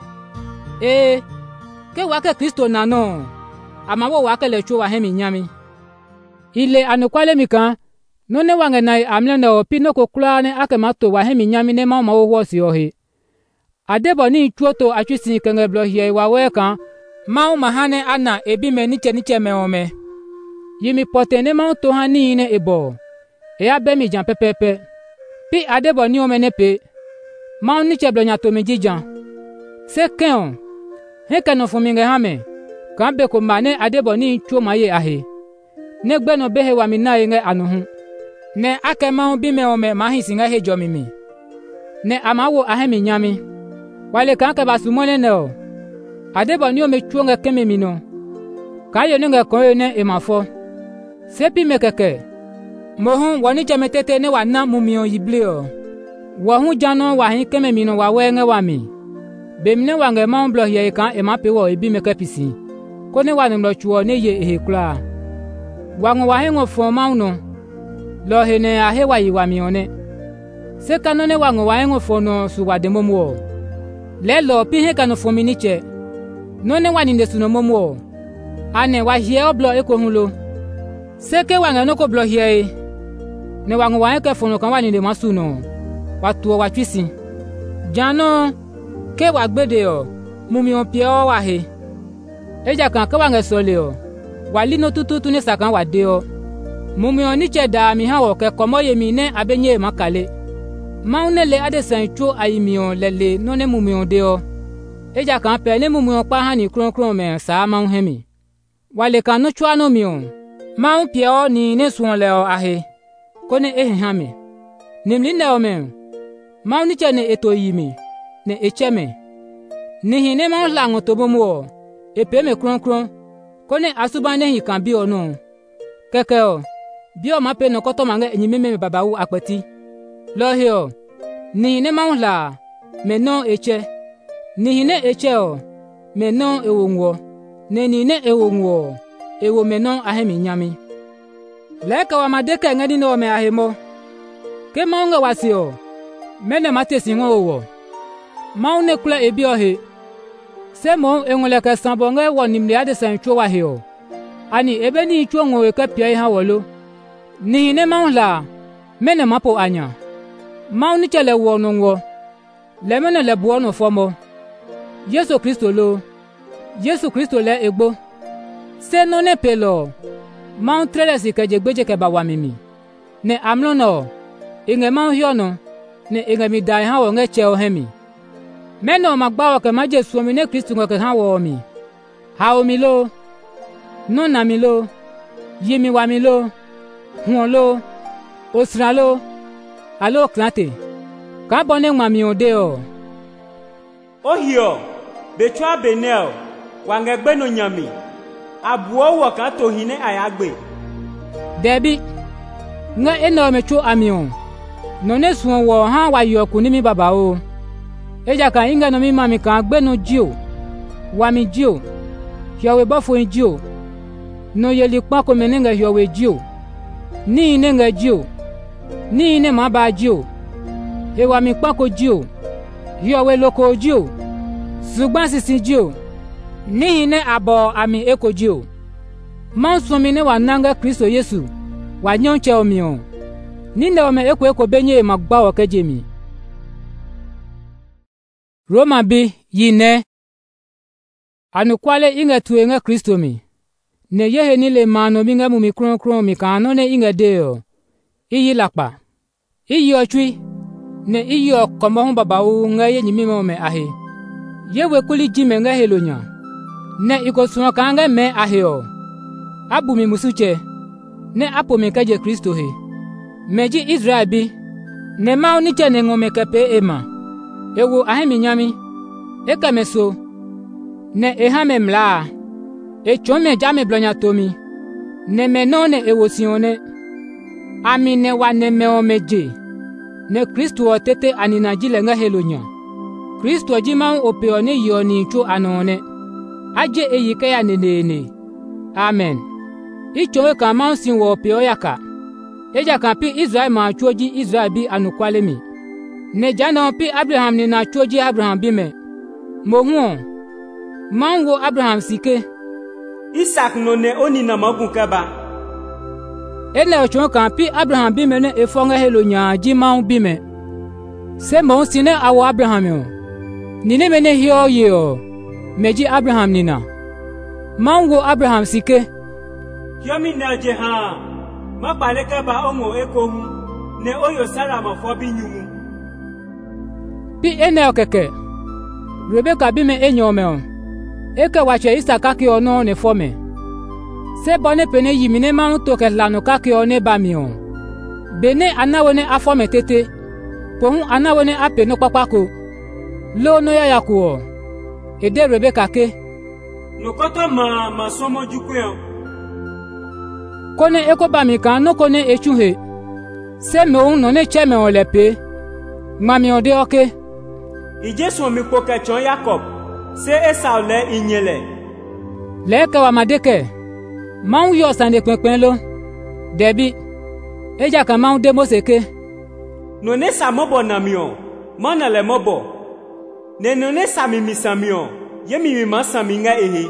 e ke wa ke Kristo na no ama wo wa ke le chu wa hemi nyami ile anukwale mi kan no ne wa nge nai amle na o pino ko kula ne ake mato wa hemi nyami ne ma ma wo wo si o he adebo ni chuoto atwisi kenge blo hie wa we kan ma ma hane ana ebi me ni che ni che me o me yimi pote ne ma to ha ni ne ebo e ya be mi jan pepepe pi adebo ni o me ne pe ma ni che blo nya to mi jijan se ken he kan fun mi nge ha me kan be ko ma ne adebo ni chuo ma ye ahe ne gbe no be he wa mi na ye nge anu hu ne ake ma bi me o me ma hin singa he jo mi mi ne amawo ahe mi nyami wale kan ke basu mone ne o adebo ni o me chuo nge keme mi no ka yo nge ko yo ne e ma fo se pi me keke mo hun woni che metete ne wa na mu mi o yible o wo hun jano wa hin keme mi no wa we nge wa mi be mi ne wa nge ma blo ye kan e ma pe wo e bi me kapisi ko ne wa ne lo chuo ne ye e kula wa ngo wa hin ngo fo ma no lo he ne a he wa yi wa mi one se kanu ne wa ngo wa ngo fo no su wa de mo mo le lo pi he kanu fo mi ni che no ne wani ne suno momo ane wa hie oblo eko hunlo seke wanga no ko blo hie ne wangu wa ke fono kan wani ne masuno watu wa twisi jano ke wa gbede o mumi on pie o wa he eja kan ka wanga sole o wali no tututu ne sakan wa de o mumi on ni cheda mi ha wo ke komo ye mi ne abenye makale maune le ade san chu ayimi on lele no ne mumi on de o eja kan pe ne mumi on pa hani kron kron me sa ma hemi wale kan no chwa no mi on ma pie o ni ne suon le o ahe ko ne e ha me nimli ne o me ma ni che ne eto yimi ne echeme ni hine ma la ngo to bomo e pe me kron kron ko ne asuba ne hi kan bi o no keke o bi o ma pe no ko to ma nge enyime me baba wu apati lo he o ni hine ma la me no eche ni hine eche o me no ewo nwo ne ni ne ewo nwo ewo me no ahemi nyami leka wa madeke ngadi no me ahemo ke ma nga wasi o mene matesi ngo wo ma ne kula ebi o he se mo enwele ka sambo nga wo nimle ade san chu wa he o ani ebe ni chu ngo we ka pia ha wolo ni ne ma la mene mapo anya ma ni chele wo no ngo le mene le buo no fomo Yesu Kristo lo Yesu Kristo le egbo se no ne pelo ma trele si ka jegbeje ke ba wa mimi ne amlo no inge ma hio no ne inge mi dai ha wo nge che o hemi meno magba wa ke ma Jesu mi ne Kristo ngo ke ha wo mi ha o mi lo no na mi lo yimi wa mi lo huon lo osra lo alo klate ka bone ma mi ode o o hio betwa benel wange gbe no nyami abuo wo kan to hine ayagbe debi nga eno me chu amion no ne suon wo ha wa yoku ni mi baba o eja kan inga no mi mami kan gbe no jio wa mi jio yowe bofo jio no yeli pa ko menenga yowe jio ni nenga jio ni ne ma ba jio e wa mi pa ko jio yowe loko jio sugban sisi jio ni ne abo ami ekojio mansumi ne wananga Kristo Yesu wanyonche omio ni ne ome eko eko benye magba o kejemi Roma bi yine anukwale inga tuenga Kristo mi ne yehe ni le mano binga mu mi kron kron mi kano ne inga deo iyi lakpa iyi ochwi ne iyi okomo hun baba u nga ye nyimi mo me ahe yewe kuli jime nga helonya ne iko suwa kanga me ahio abu mi musuche ne apo me kaje Kristo he meji Israel bi ne ma ni chene ngome kepe ema ewo ahemi nyami eka meso ne ehame mla e chome jame blonya tomi ne menone ewo sione ami ne wa ne me omeje ne Kristo otete anina jile nga helonya Kristo jima opeone yoni chu anone aje eyike ya nenene amen ichowe kama sin wo pio yaka eja kan pi Israel ma chuoji Israel bi anukwale mi ne jana pi Abraham ni na chuoji Abraham bi me mo hu manwo Abraham sike Isaac no ne oni na magun kaba ene ocho kan pi Abraham bi me ne efonga helo nya ji ma bi me se mo sine awo Abraham o ni ne me ne hio yo meji Abraham nina mango Abraham sike yomi na je ha ma pale ka ba omo eko hu ne oyo Sara ma fo bi nyumu bi ene okeke Rebeka bi me enyo me o eke wache Isaka ki ono ne fo me se bone pene yimi ne ma to ke lanu ka ki one ba mi o bene anawo ne afo me tete po hu anawo ne ape no papako lo no ya yakuo ede Rebeka ke nokoto ma ma somo jukwe kone eko ba mi kan no kone echuhe se me un no ne cheme o lepe mami ode oke ijesu mi ko ke chon Jacob se Esau le inyele le ka wa madeke maun yo sande penpen lo debi eja kan maun de moseke no ne sa mobo na mi o mona le mobo ne no ne sa mi mi sa mi o yemi mi masami nga ehe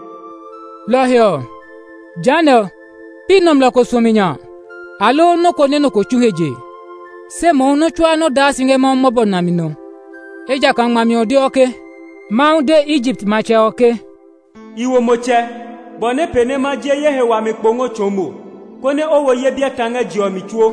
lohio jano pinom la ko sominya alo no ko ne no ko chuheje se mo no chwa no da singe mo mobo namino eja kan mami odi oke maude Egypt mache oke iwo moche bone pene ma je yehe wa mi pongo chomo kone owo ye bia tanga jio mi chuo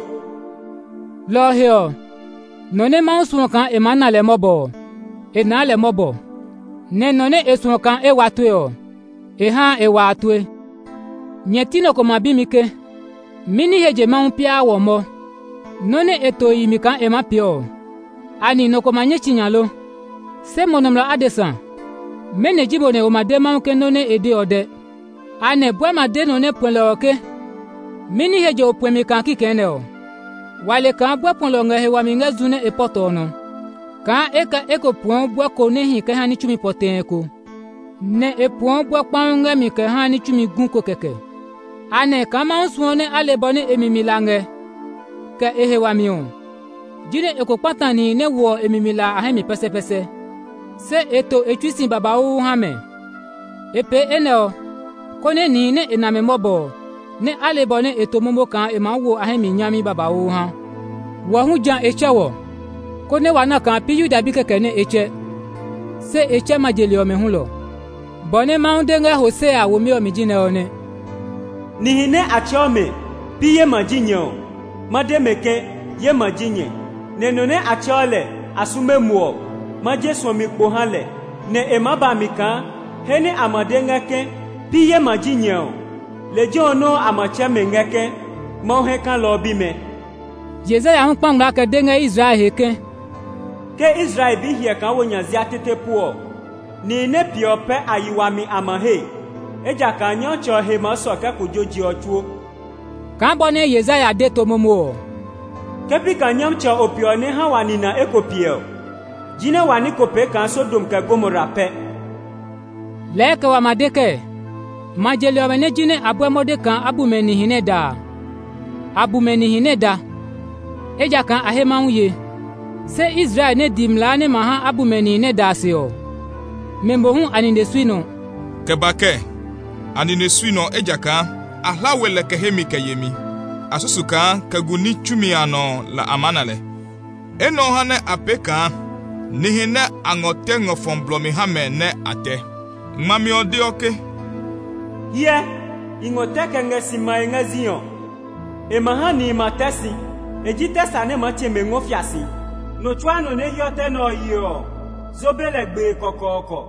lohio none ma sun kan e manale mobo e na le mobo ne none e sun kan e watwe o e ha e watwe nyetino ko mabimike mini heje ma unpia wo mo none eto yimi kan e mapio ani no ko manye chinyalo se monomla adesan mene jibo ne o made ma unke none ede ode ane bwa made none ponlo oke mini heje o pwemi kan kikene o wale kan bwa ponlo ngahe wa minga zune e potono kan eka eko pon bwa ko ne hin ke hani chumi potenko ne e pon bwa kpanga mi ke hani chumi gun ko keke ane kama suone ale bone emimilange ke ehe wa mi o jire eko patani ne wo emimila ahemi pese pese se eto etwisi baba o hame epe eneo kone ni ne ename mobo ne ale bone eto momo kan e ma wo ahemi nyami baba o ha wo hu jan echewo kone wana kan piyu dabi keke ne eche se eche majeli o me hulo bone maundenga hosea wo mi o mi jine one nihine achome piye majinyo mademeke ye majinye nenone achole asume muo maje somi pohale ne emaba mika hene amadenga ke piye majinyo lejo no amacheme ngeke mohe kan lobi me Yesaya mpangla ka denga Israel heke ke Israel bi hie kan wonya ziatete puo ni ne piope ayiwami amahe eja kan nyo cho he ma so ka kujoji otuo kan bone Yesaya de to momo ke bi kan nyam cho opio ne ha wani na ekopie jine wani kope kan Sodom ka Gomora pe leke wa madeke majeli wa ne jine abwemode kan abumeni hineda abumeni hineda eja kan ahema uye se Israel ne dimla ne maha abumeni ne dasio membo hu aninde suino kebake aninde suino eja kan ahlawele kehemi kayemi asusuka kaguni chumiano la amanale eno hane apeka nihine angote ngofomblomi hame ne ate ngmami odioke ye ingote kengesi maenga zion e mahani matesi ejitesa ne macheme ngofiasi no chwano ne yote no yo zobele gbe kokoko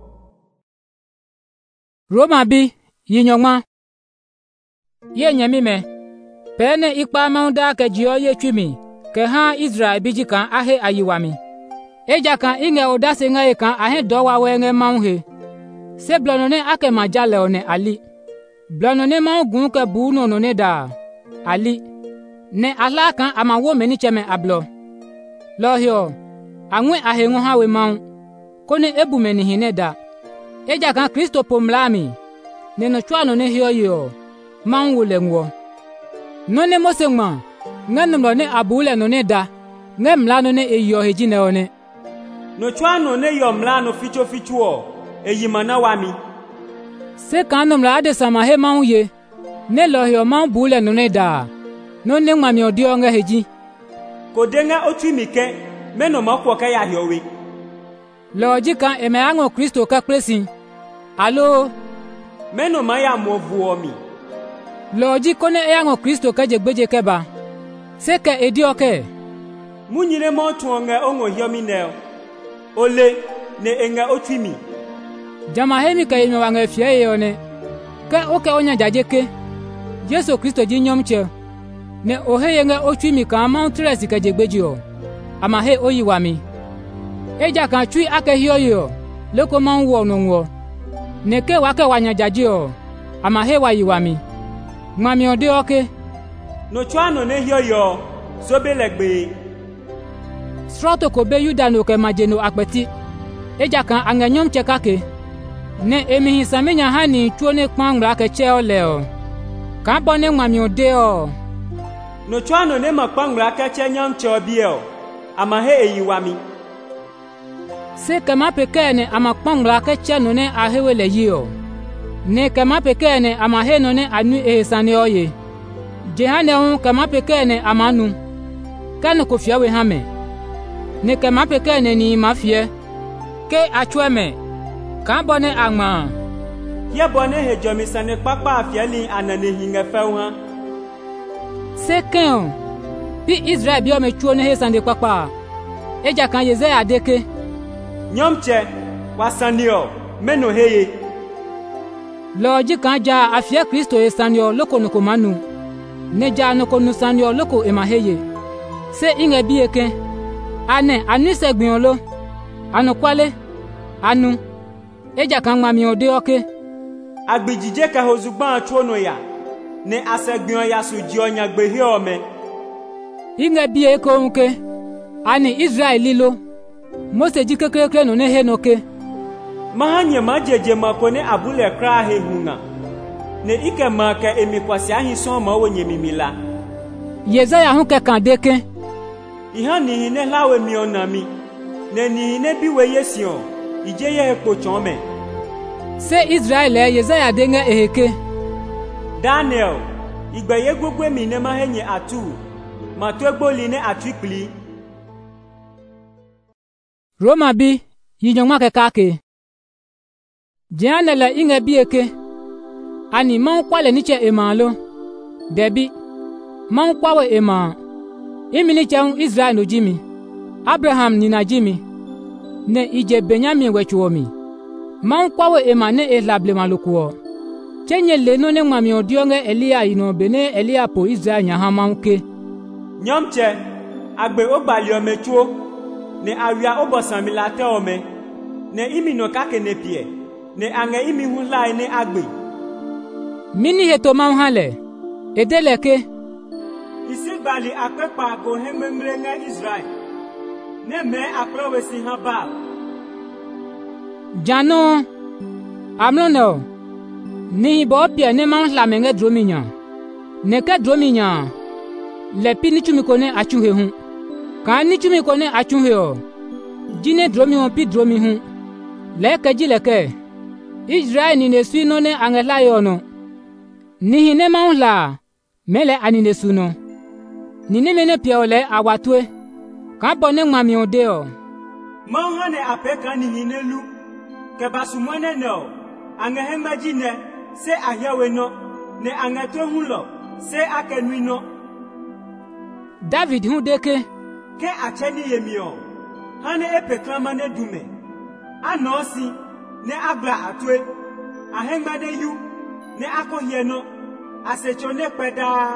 Roma bi yinyoma ye nyami me pene ikpa maunda ke jio ye twimi ke ha Israel biji kan ahe ayiwami eja kan inge odase nga kan ahe dowa wenge mauhe se blonone ake majale one ali blonone maugun ke buno no ne da ali ne ala kan amawo meni cheme ablo lohio anwe ahe ngo hawe mau kone ebumeni hineda eja kan Kristo pomlami ne no chwano ne hioyo manwule ngwo no ne mosengma nganumlo ne abule no ne da ngemla no ne eyo hejine one no chwano ne yo mlano ficho fichuo eyimana wami se kanumla ade sama he manwye ne lohio manbule no ne da no ne ngmami odio nga heji kodenga otwimike meno makwo ka ya hiowe lojika eme ango Kristo ka presi alo meno maya movuomi loji kone e ango Kristo ka jegbeje keba seke edioke munyire mo tuonga ongo hiomi neo ole ne enga otwimi jama hemi ka yime wanga fie yone ka oke onya jajeke Yesu Kristo jinyomche ne oheye nga otwimi ka ma tres ka jegbeje o ama he oyiwami eja kan chui ake hioyo loko man wo no wo neke wake wanya jaji o ama he wa yiwami ngmami ode oke no chwano ne hioyo sobelegbe stroto ko be yuda no ke majeno akpeti eja kan anganyom chekake ne emihi samenya hani tuone kwangra ke che ole o kan bone ngmami ode o no chwano ne makwangra ke che nyam che obi o ama he eyiwami se kama pekene ama kpongla ke chenu ne ahewele yio ne kama pekene ama heno ne anu ehesane oye jehane hu kama pekene amanu kanu ko fiawe hame ne kama pekene ni mafie ke achweme kan bone agma ye bone he jomisane papa afiali anane hinga fewha se ken bi Israel bi o me chuo ne hesande papa eja kan yeze adeke nyomche wasanio meno heye loji kan ja afia Kristo esanio loko noko manu ne ja noko nusanio loko emaheye se inge bieke ane anu segbin lo anu kwale anu eja kan ma mi ode oke agbejije ka hozugban atuono ya ne asegbin ya suji onya gbehe ome inge bieke onke ani Israel lilo Mose ji kekere no ne henoke mahanye majeje makone abule kra he hunga ne ike maka emikwasi ahison ma wonye mimila Yesaya hu ke kan deke ihan ni hine lawe mi onami ne ni hine biwe yesion ije ye epo chome se Israel Yesaya denge eheke Daniel igbe ye gbogbo mi ne mahenye atu ma to egboli ne atwipli Roma bi yinyoma ke kake Janela inge bieke ani man kwale niche emalo debi man kwawe ema imini chan Israel no jimi Abraham ni na jimi ne ije Benjamin wechuomi man kwawe ema ne elable malukuo chenye le no ne mami odionge Elia ino bene Elia po Israel nya hamanke nyomche agbe ogbali omechuo ne awia obosamila te ome ne imino kake ne pie ne ange imi hulai ne agbe mini heto manhale edeleke isi bali apepa go hememrenga Israel ne me aprowesi habal jano amlono ni bo pie ne man la menge drominya ne ke drominya le pini chumi kone achuhe hu kan ni chumi kone achuhe o jine dromi on pi dromi hu le ke jileke Israel ni ne suino ne angela yono ni hine maula mele ani ne suno ni ne mene pia ole awatwe kan bone mami ode o mahane apeka ni hine lu ke basumone no ange hemaji ne se ahyawe no ne ange to hulo se akenwi no David hu deke ke acheni yemio hane epeklama ne dume anosi ne abla atwe ahengade yu ne akohie no asechone peda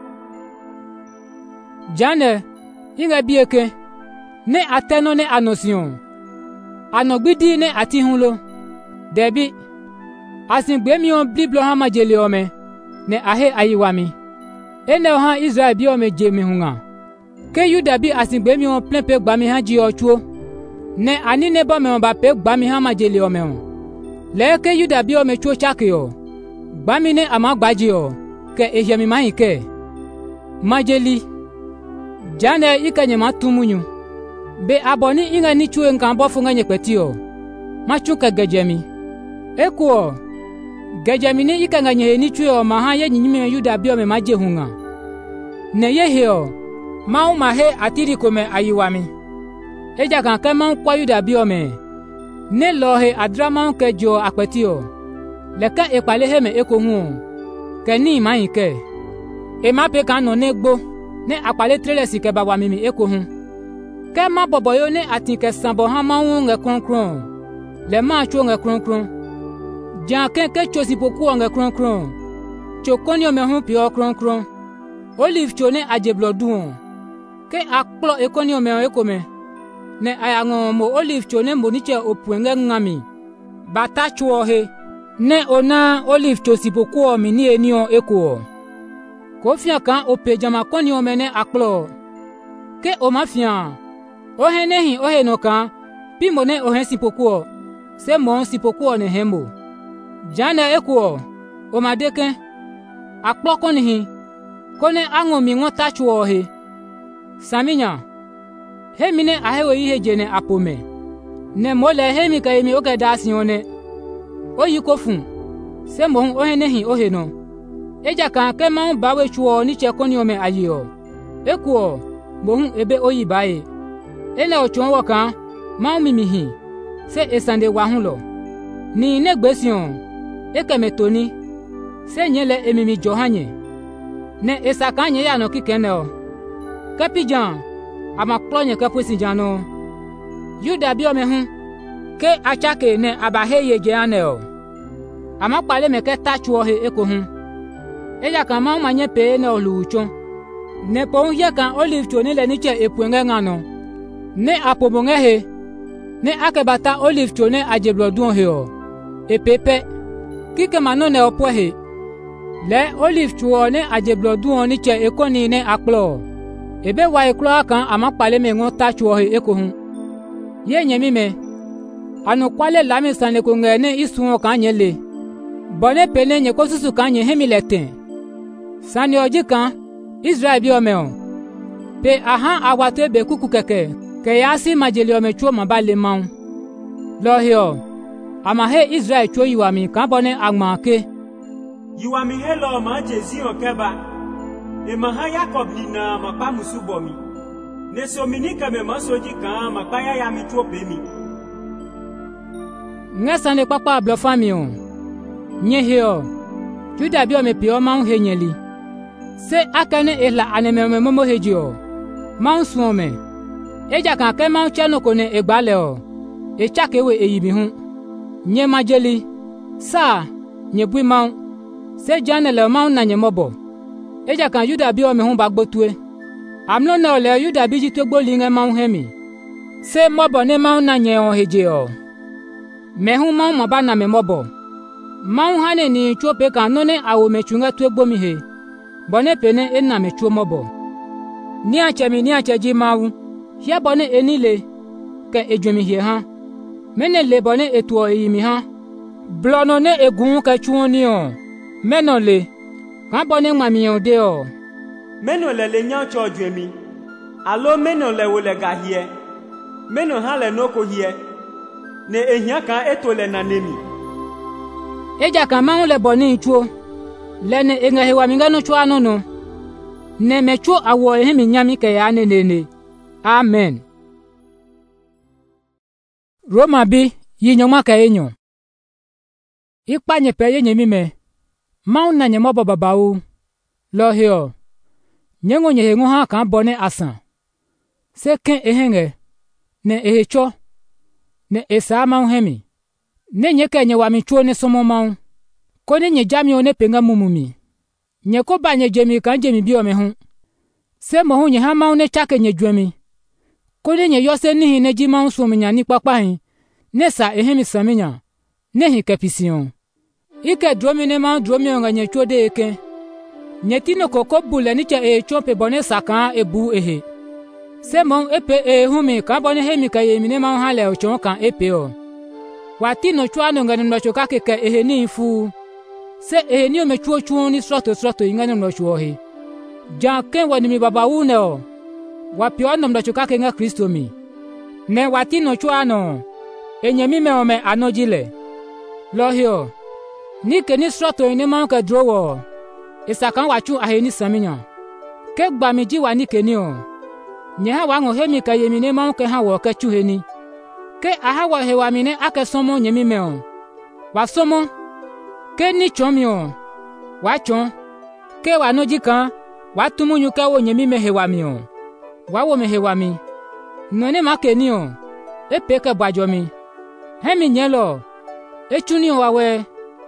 Jane inga bieke ne ateno ne anosion anogbidi ne atihunlo debi asingbe mi on biblo ha majele ome ne ahe ayiwami ene ha Israel bi ome jemi hunga ke Yuda bi asingbe mi on plein pe gba mi ha ji ochuo ne ani ne ba me on ba pe gba mi ha majele ome on le ke Yuda bi ome chuo chake o gba mi ne ama gbaji o ke ehemi mahin ke majeli Jane ikanye matumunyu be aboni inga ni chuo nkan bo funga nyepeti o machuka gejemi ekuo gejemi ni ikanga nye ni chuo ma ha ye nyinyime Yuda bi ome maje hunga ne ye heo mau mahe atiri kome ayiwami eja kan ke mau kwa Yuda bi ome ne lohe adrama ke jo apeti o leka epale heme eko hu ke ni mayin ke e ma pe kan no ne gbo ne apale trelesi ke bawa mimi eko hu ke ma boboyo ne atinke sambo ha ma hu nge kronkron le ma chu nge kronkron jan ke ke chosi poku nge kronkron chokoni o me hu pi o kronkron olive chone ajeblodu ke akplo ekoni o me eko me ne ayango mo olive chone mboniche opuenge ngami bata chuo he ne ona olive chosi poku o mi ni enio eko ko fia kan o pejama koni o mene akplo ke o mafia o henehi o heno kan bi mo ne o hen sipoku se mo sipoku ne hembo jana eko o madeke akplo koni hi kone ango mi ngota chuo he saminya he mine ahewe ihe jene apome ne mole hemi ka yemi oke da sione o yi ko fun se mo o he nehi o he no eja kan ke ma ba we chuo ni che koni o me ayo ekuo mo hu ebe o yi bae ele o chon wo kan ma mi mi hi se esande wa hun lo ni ne gbesion eke metoni se nyele emimi johanye ne esakanye ya no kikene o kapijan ama klonye ka posinjano yuda bi o me hu ke achake ne abaheye je ane o ama pale me ke tachuo he eko hu eya kan ma manye pe ne olucho ne po ye kan olive cho ni le ni che epuenge ngano ne apobonge he ne akebata olive cho ne ajeblodun he o epepe kike mano ne opo he le olive cho ne ajeblodun ni che ekoni ne aklo ebe wa eklo kan ama pale me ngon tachuo he eko hu ye nyemi me anu kwale lami sanle ko ngene isu kan nyele bone pele nye ko susu kan nye hemileten sani oji kan Israel bi ome o pe aha awato ebe kuku keke ke yasi majeli ome chuo mabale maun lo hio ama he Israel chuo yiwami kan bone agma ke yiwami he lo ma jezi o keba e ma ha Jacob lina ma pa musubomi ne so minika me ma soji kan ma pa ya ya mi chuo pe mi ngasa ne papa blo fami o nye hio juda bi ome pe o maun he nyeli se akane ela aneme momo hejio maun suome eja kan ke maun cheno ko ne egbale o e chakewe eyibi hu nye majeli sa nye bui maun se janele maun na nye mobo eja kan yuda bi ome hu bagbotue amlo na ole yuda bi jitwe gboli nge maun hemi se mobo ne maun na nye o hejio me hu maun moba na me mobo maun hane ni chope kan no ne awo mechunga twe gbomi he bone pene enna me chuo mobo ni ache mi ni ache ji mawu hia bone enile ke ejumi hie ha mene le bone etuo eyimi ha blono ne egun ke chuo ni o meno le kan bone mami o de o meno le le nya cho jumi alo meno le wo le ga hie meno ha le no ko hie ne ehia kan eto le na nemi eja kan ma le bone chuo lene enga hewa mingano chwa nono ne mecho awo ehemi nyami ke ya ne ne amen Roma bi yinyoma ka enyo ikpanye pe yenye mime maun na nyemo babawu lo hio nyengo nye ngo ha kan bone asan se ken ehenge ne ehecho ne esa maun hemi ne nyeke nye wa mi chuo ne somo maun ko ne nye jami one penga mumumi nye ko ba nye jemi kan jemi bi ome hu se mo hu nye ha ma one chake nye dwemi ko ne nye yose ni ne ji ma nso mnya ni papa hin ne sa ehemi saminya ne hi kapision ike dromi ne ma dromi nga nye chode eke nye tino koko bule ni che e chompe bone sakan ebu ehe se mo epe e humi ka bone hemi ka yemi ne ma ha le o chon kan epe o watino chwano nga no choka ke ke ehe ni fu se e ni o me chuo chuo ni sroto sroto ingane no chuo he ja ken wani mi baba une o wa pio no mda chuka ke nga Kristo mi ne wati no chuo ano enye mi me o me anojile lo hio ni ke ni sroto ni ma ka drowo isakan wa chu ahe ni saminya ke gba mi ji wa ni ke ni o nye ha wa ngo he mi ka yemi ne ma ke ha wo ke chu he ni ke aha wa he wa mi ne ake somo nye mi me o wa somo ke ni chomio wa chon ke wa no jikan wa tumunyu ke wo nyemi mehewa mi o wa wo mehewa mi no ne ma ke ni o e pe ke bajo mi he mi nyelo e chuni wa we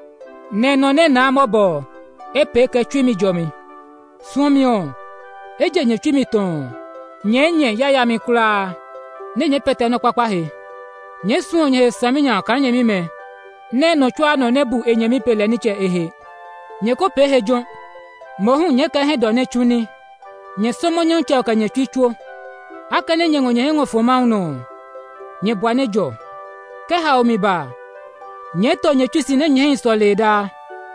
ne no ne na mobo e pe ke twi mi jo mi suomi o e je nye twi mi ton nyenye ya ya mi kula ne nye pete no kwakwa he nye suo nye saminya kan nyemi me ne no chwa no nebu enyemi pele ni che ehe nye ko pe hejo mo hu nye ka he do ne chuni nye somo nyon cha ka nye twichuo aka ne nyengo nye ngo fo mauno nye bwane jo ke ha omi ba nye to nye twisi ne nye insoleda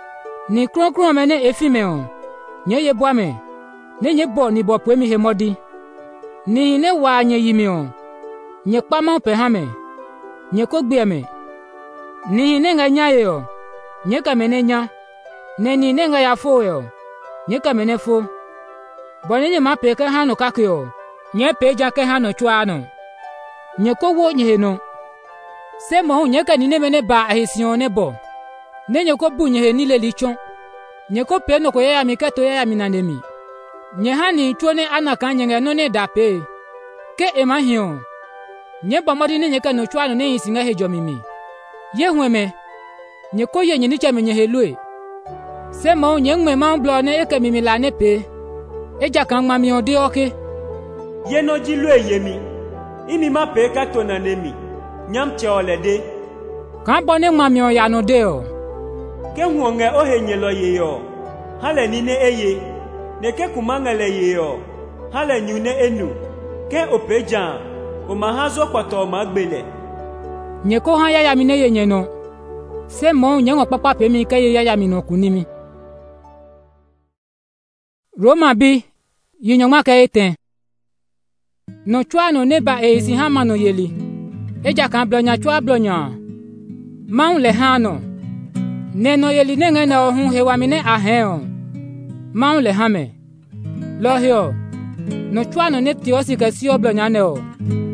ni kron kron me ne efime o nye ye bwame ne nye bo ni bo pwe mi he modi ni ne wa nye yimi o nye kpama pe ha me nye ko gbieme ni ne nga nya yo nye ka mene nya ne ni ne nga ya fo yo nye ka mene fo boni ni ma pe ke hanu kakyo nye pe ja ke hanu chwa no nye ko wo nye no se mo nye ka ni ne mene ba ahision ne bo ne nye ko bu nye ni le lichon nye ko pe no ko ya mi ka to ya mi na nemi nye hani chone anaka nye no ne da pe ke emahio nye bamadi ne nye ka no chwa no ne isinga hejo mimi ye hweme nye ko ye nye ni cha menye helue se mo nye ngme ma blo ne eke mimi la ne pe eja kan ma mi ode oke ye no ji lue yemi imi ma pe ka to na nemi nyam che ole de kan bo ne ma mi o ya no de o ke huonge o henye lo ye yo hale ni ne eye ne ke kumangale ye yo hale nyu ne enu ke opeja o mahazo kwato magbele nye ko ha ya ya mi ne ye nye no se mo nye ngo papa pe mi ke ye ya ya mi no kunimi Roma bi yinyoma ke eten no chwa no ne ba e si ha ma no yeli eja kan blonya chwa blonya maun le ha no ne no yeli ne nge na ohun hewa mi ne ahen o maun le ha me lo hio no chwa no ne ti o si ke si o blonya ne o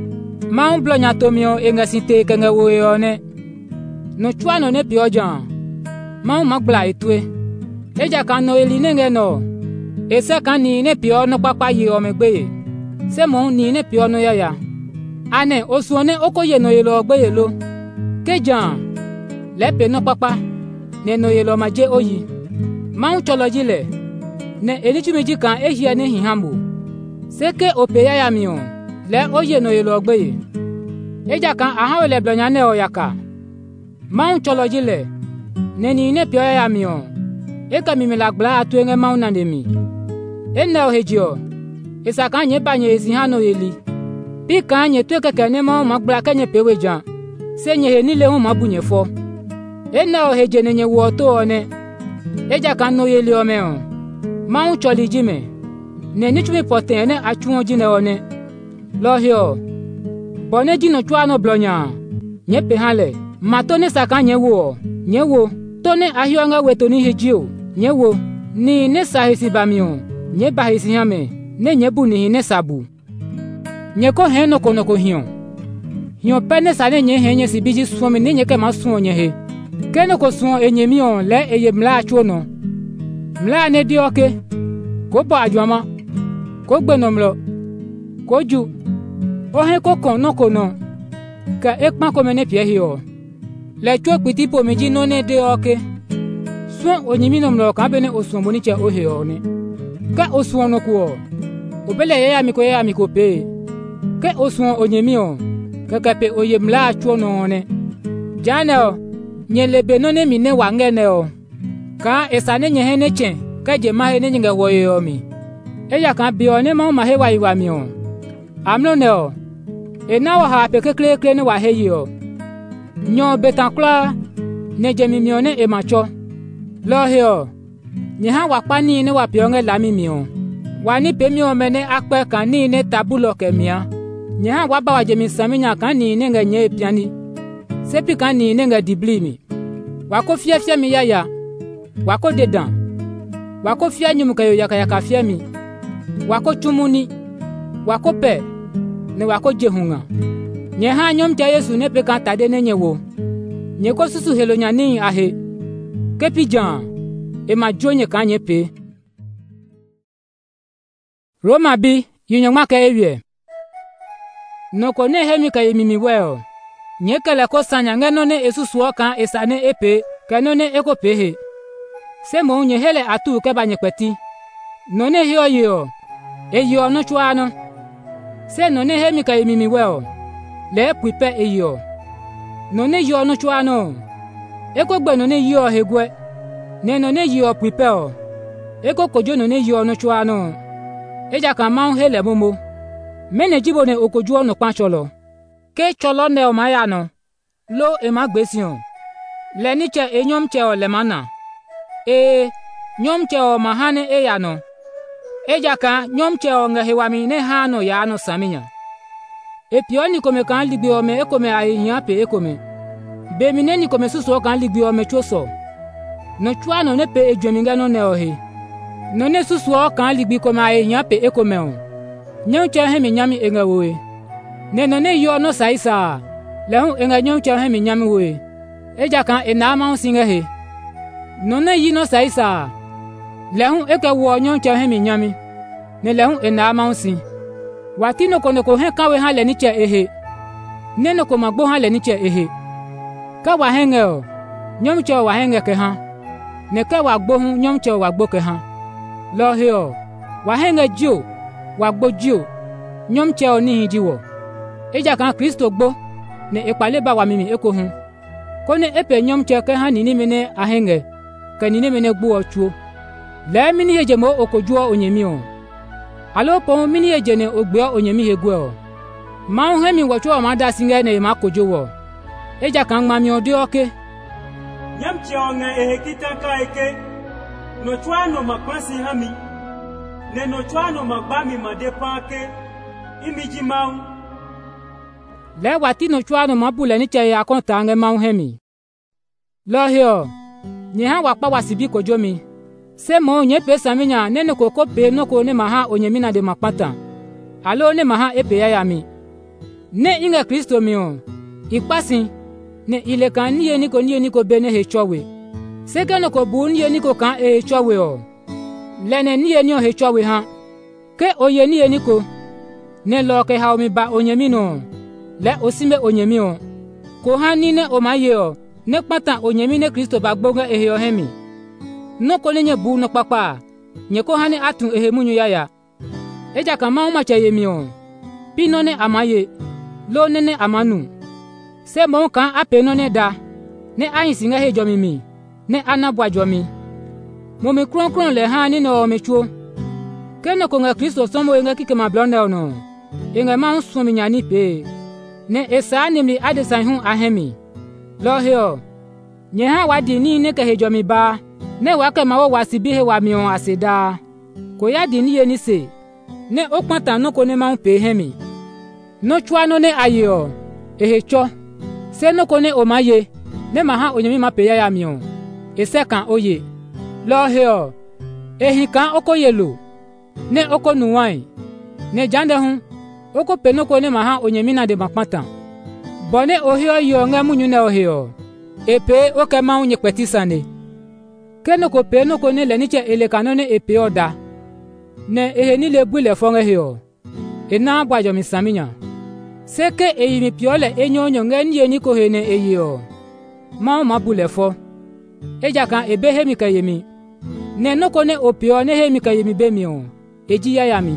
maun blonya to mi o e nga si te ke nge wo yo ne no chwa no ne pi o jan maun magbla etwe eja kan no yeli ne nge no ese kan ni ne pi o no papa yi o me gbe se mo ni ne pi o no ya ya ane osuone okoye no yelo gbe yelo kejan le pe no papa ne no yelo maje oyi maun cholo jile ne enichumiji kan ehia ne hihambo seke ope ya ya mi o le oye no yelo gbe ye eja kan aha le blonya ne o yaka maun cholo jile ne ni ne pi o ya mi o eka mi milagla atuenge maun na ndemi enne o hejio isa kan nye banye esi hano yeli pi kan nye twe keke ne maun magbla kenye pewe jan se nye he nile hun mabunye fo enne o heje ne nye woto one eja kan no yeli o me o maun choli jime ne nichumi poten ne achuon jine one lo hio bone jino chwa no blonya nye pe hale mato ne saka nye wo nye wo to ne ahio nga weto ni hejio nye wo ni ne sahisi bamio nye bahisi hame ne nye bu ni ne sabu nye ko heno kono ko hion hion pene sa ne nye henye si biji suomi ne nye ke ma suo nye he kene ko suo enye mi on le eye mla chuo no mla ne di oke ko bo ajwama ko gbeno mlo ko ju o he ko kon no kono ka ekpa ko mene pie hio le chuo piti po meji no ne de oke suo onyimi no mlo ka bene osuo moni che o he one ka osuo no ko obele ya mi ko ya mi ko pe ke osuo onyemi o ka ka pe oye mla chuo no ne jana nyelebe no ne mi ne wangene o ka esane nye he ne chen ka je ma he ne nge wo yo mi eya kan bi o ne ma ma he wa iwa mi o amlo ne o e na wa ha pe kekle kle ne wa he yi o nyo betankla ne je mi mi o ne e macho lo he o nye ha wa pa ni ne wa pe o nge la mi mi o wa ni pe mi o me ne akpe kan ni ne tabulo ke mia nye ha wa ba wa je mi saminya kan ni ne nge nye piani sepi kan ni ne nge dibli mi wako fia fia mi yaya wako dedan wako fia nyum kayo yaka yaka fia mi wako chumuni wako pe ne wako jehunga nye ha nyom cha Yesu ne pe kan tade ne nyewo nye ko susu helo nyani ahe kepi jan e ma jonye kan nye pe Roma bi yinyoma ka ewie noko ne hemi ka yimimi weo nye kele ko sanya ngeno ne esusuo kan esane epe keno ne eko pehe se mo nye hele atu ke banye kweti no ne hio yo eyo no chwa no se no ne hemi ka yimimi weo le puipe eyo no ne yo no chwa no eko gbe no ne yo hegwe ne no ne yo puipe o eko kojo no ne yo no chwa no eja kan ma hele momo mene jibo ne okoju no pancholo ke cholo ne o maya no lo e ma gbesion le ni che enyom che o le mana e nyom che o mahane e ya no eja ka nyom che o nge hewami ne ha no ya no saminya epioni kome kan ligbe ome ekome ayiyan pe ekome bemineni kome suso kan ligbe ome choso no chwa no ne pe ejweminga no ne ohe no ne suso kan ligbe kome ayiyan pe ekome o nyon che hemi nyami enga woe ne no ne yo no saisa le hu enga nyon che hemi nyami woe eja kan ena ma singa he no ne yi no saisa le hu eke wo nyon che hemi nyami ne le hu ena ma sin wati no kono ko he kawe ha le ni che ehe ne no ko magbo ha le ni che ehe ka wa henge o nyom che wa henge ke ha ne ka wa gbo hu nyom che wa gbo ke ha lo he o wa henge jio wa gbo jio nyom che o ni hiji wo eja kan Kristo gbo ne ipale ba wa mimi eko hu ko ne epe nyom che ke ha ni ni mene ahenge ke ni ni mene gbo o chuo le mini heje mo okojuo onyemi o alo pon mini ejene ogbe onyemi hegwe o ma hu hemi wocho ma da singa ne ma kojo wo eja kan ma mi odi oke nyam che onga ehe kitaka eke no chwa no makwasi hami ne no chwa no magbami made pake imiji maun le wati no chwa no mabule ni che ya kon tange ma hu hemi lo hio ni ha wa pa wasibi kojo mi se mo nye pe saminya nene koko pe no ko ne maha onyemi na de makpata alo ne maha epe ya yami ne inga Kristo mi o ipasi ne ile kan ni eni ko ni eni ko bene he chowe se ke no ko bu ni eni ko kan e chowe o lene ni eni o he chowe ha ke oye ni eni ko ne lo ke ha o mi ba onyemi no le osime onyemi o ko ha ni ne o maye o ne pata onyemi ne Kristo ba gboga ehe o hemi no ko nye bu no papa nye ko hani atun ehe munyu yaya eja kan ma ma che yemi o pino ne amaye lo ne ne amanu se mo kan ape no ne da ne ayin singa he jomi mi ne anabwa jomi mo mi kron kron le ha ni no me chuo ke no ko nga Kristo somo nga kike ma blonde no enga ma nso mi nyani pe ne esa ni mi adesan hu ahemi lo heo nye ha wadi ni ne ke he jomi ba ne wake ma wo wasibi he wa mi on aseda ko ya di ni eni se ne okpata no ko ne ma pe hemi no chwa no ne ayo ehe cho se no ko ne o maye ne ma ha onyemi ma pe ya ya mi on ese kan oye lo he o ehi kan okoye lo ne okonu wan ne jande hu oko pe no ko ne ma ha onyemi na de makpata bone ohi oyo nga munyu ne ohi o epe oke ma unye kwetisane keno ko pe no ko ne le ni che ele kanone epe oda ne ehe ni le bule fonge hio ena gbajo mi saminya seke eyi mi piole enyo onyo nge ni eni ko he ne eyi o ma ma bule fo eja kan ebe he mi kayemi ne no ko ne opio ne he mi kayemi be mi o eji ya ya mi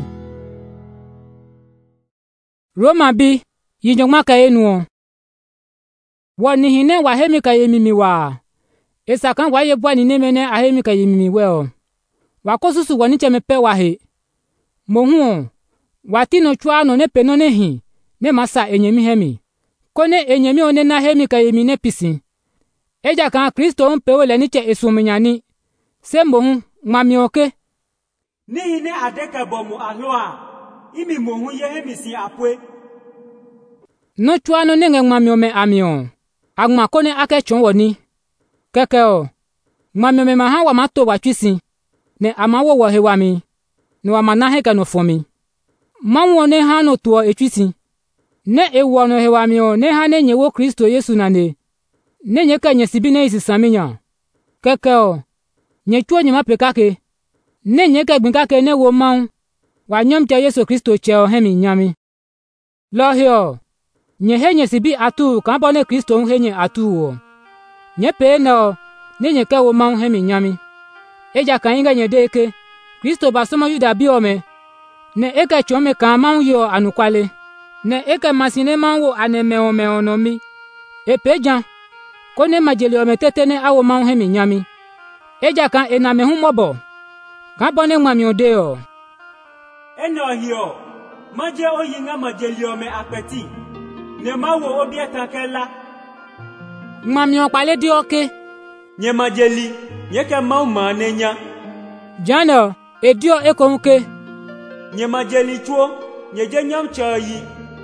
Roma bi yinjoma ka enu o woni hine wa he mi kayemi mi wa esa kan wa ye bwa ni nemene ahemi ka yimimi we o wa kosusu woni che mepe wa he mo hu wa ti no chwa no ne pe no ne hi ne masa enyemi hemi ko ne enyemi one na hemi ka yimi ne pisi eja kan Kristo mpe wele ni che esuminyani se mo hu mami oke ni ne adeka bomu aloa imi mo hu ye hemi si apwe no chwa no ne ngmami ome amion agma ko ne ake chon woni keke o mami me maha wa mato wa twisi ne amawo wo he wa mi no wa manahe ka no fomi mawo ne ha no to etwisi ne ewo no he wa mi o ne ha ne nyewo Kristo Yesu na ne ne nye ka nye sibi ne isi saminya keke o nye chuo nye mapeka ke ne nye ka gbinka ke ne wo maun wa nyom cha Yesu Kristo che o hemi nyami lo he o nye he nye sibi atu kan bo ne Kristo he nye atu o nye pe no ne nye ka wo ma hemi nyami eja kan inga nye deke Kristo ba soma yuda bi ome ne eka chome kan ma yo anukwale ne eka masine ma wo aneme ome onomi epeja ko ne majeli ome tete ne awo ma hemi nyami eja kan ename hu mobo kan bone nwami ode o eno hio maje oyinga majeli ome apeti ne ma wo obi etakela nwami opale di oke nye majeli nye ke ma ma nenya jana edio ekonke nye majeli chuo nye je nyam chayi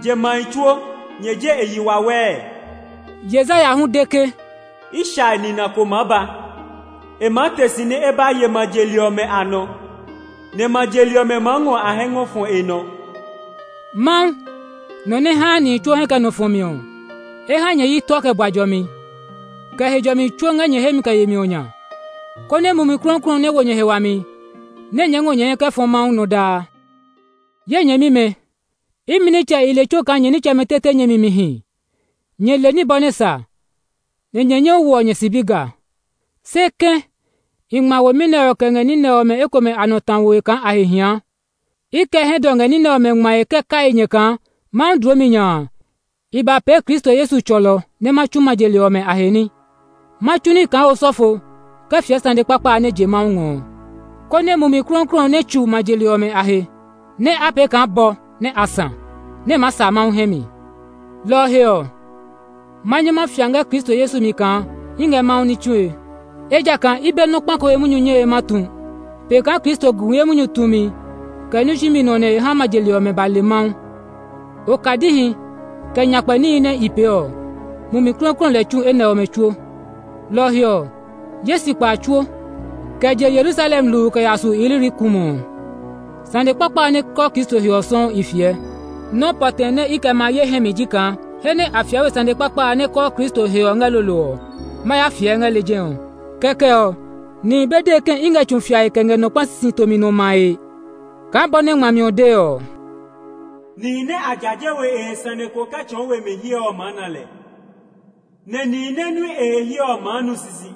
je manchuo nyeje eyiwa we Yesaya hu deke isha ni na komaba e matesini eba ye majeliome ano ne majeliome mango ahengo fun eno man no ne ha ni chuo he kanu fun mi o e ha nye yi toke bwajomi ka he jomi chuo nga nye he mi ka yemi onya ko ne mumi kronkron ne wonye he wami ne nye ngonye ka fun ma no da ye nye mi me imini cha ile chuo ka nye ni cha metete nye mi mi hi nye le ni bonesa ne nye nye wo nye sibiga seke ingma wo mine o ke ngani ne o me ekome anotan wo kan ahihia ike he do ngani ne o me ngma eke kai nye kan man dro mi nya iba pe Kristo Yesu cholo ne machu majeli o me aheni machu ni kan osofo ka fiesta de papa ne je maungo ko ne mumi kronkron ne chu majeli o me ahe ne ape kan bo ne asan ne masa maun hemi lo heo manyama fianga Kristo Yesu mi kan inge maun ni chue eja kan ibe no kpako emunyu nye matun pe kan Kristo gu emunyu tumi kanu jimi no ne ha majeli o me baleman o kadihi kenya pani ne ipe o mumi kronkron le chu ene o me chuo lo hio yesi pa chuo keje Jerusalem lu ke yasu iliri kumu sande papa ne ko Kristo hio son ifie no patene ikema ye hemiji kan hene afiawe sande papa ne ko Kristo hio ngalolo maya fie ngalejen keke o ni bede ken inga chunfia kenge no pasisi tomi no mai ka bone ngmami ode o ni ne ajaje we e sane ko ka chon we me hi o manale ne ni ne nu e hi o manu sisi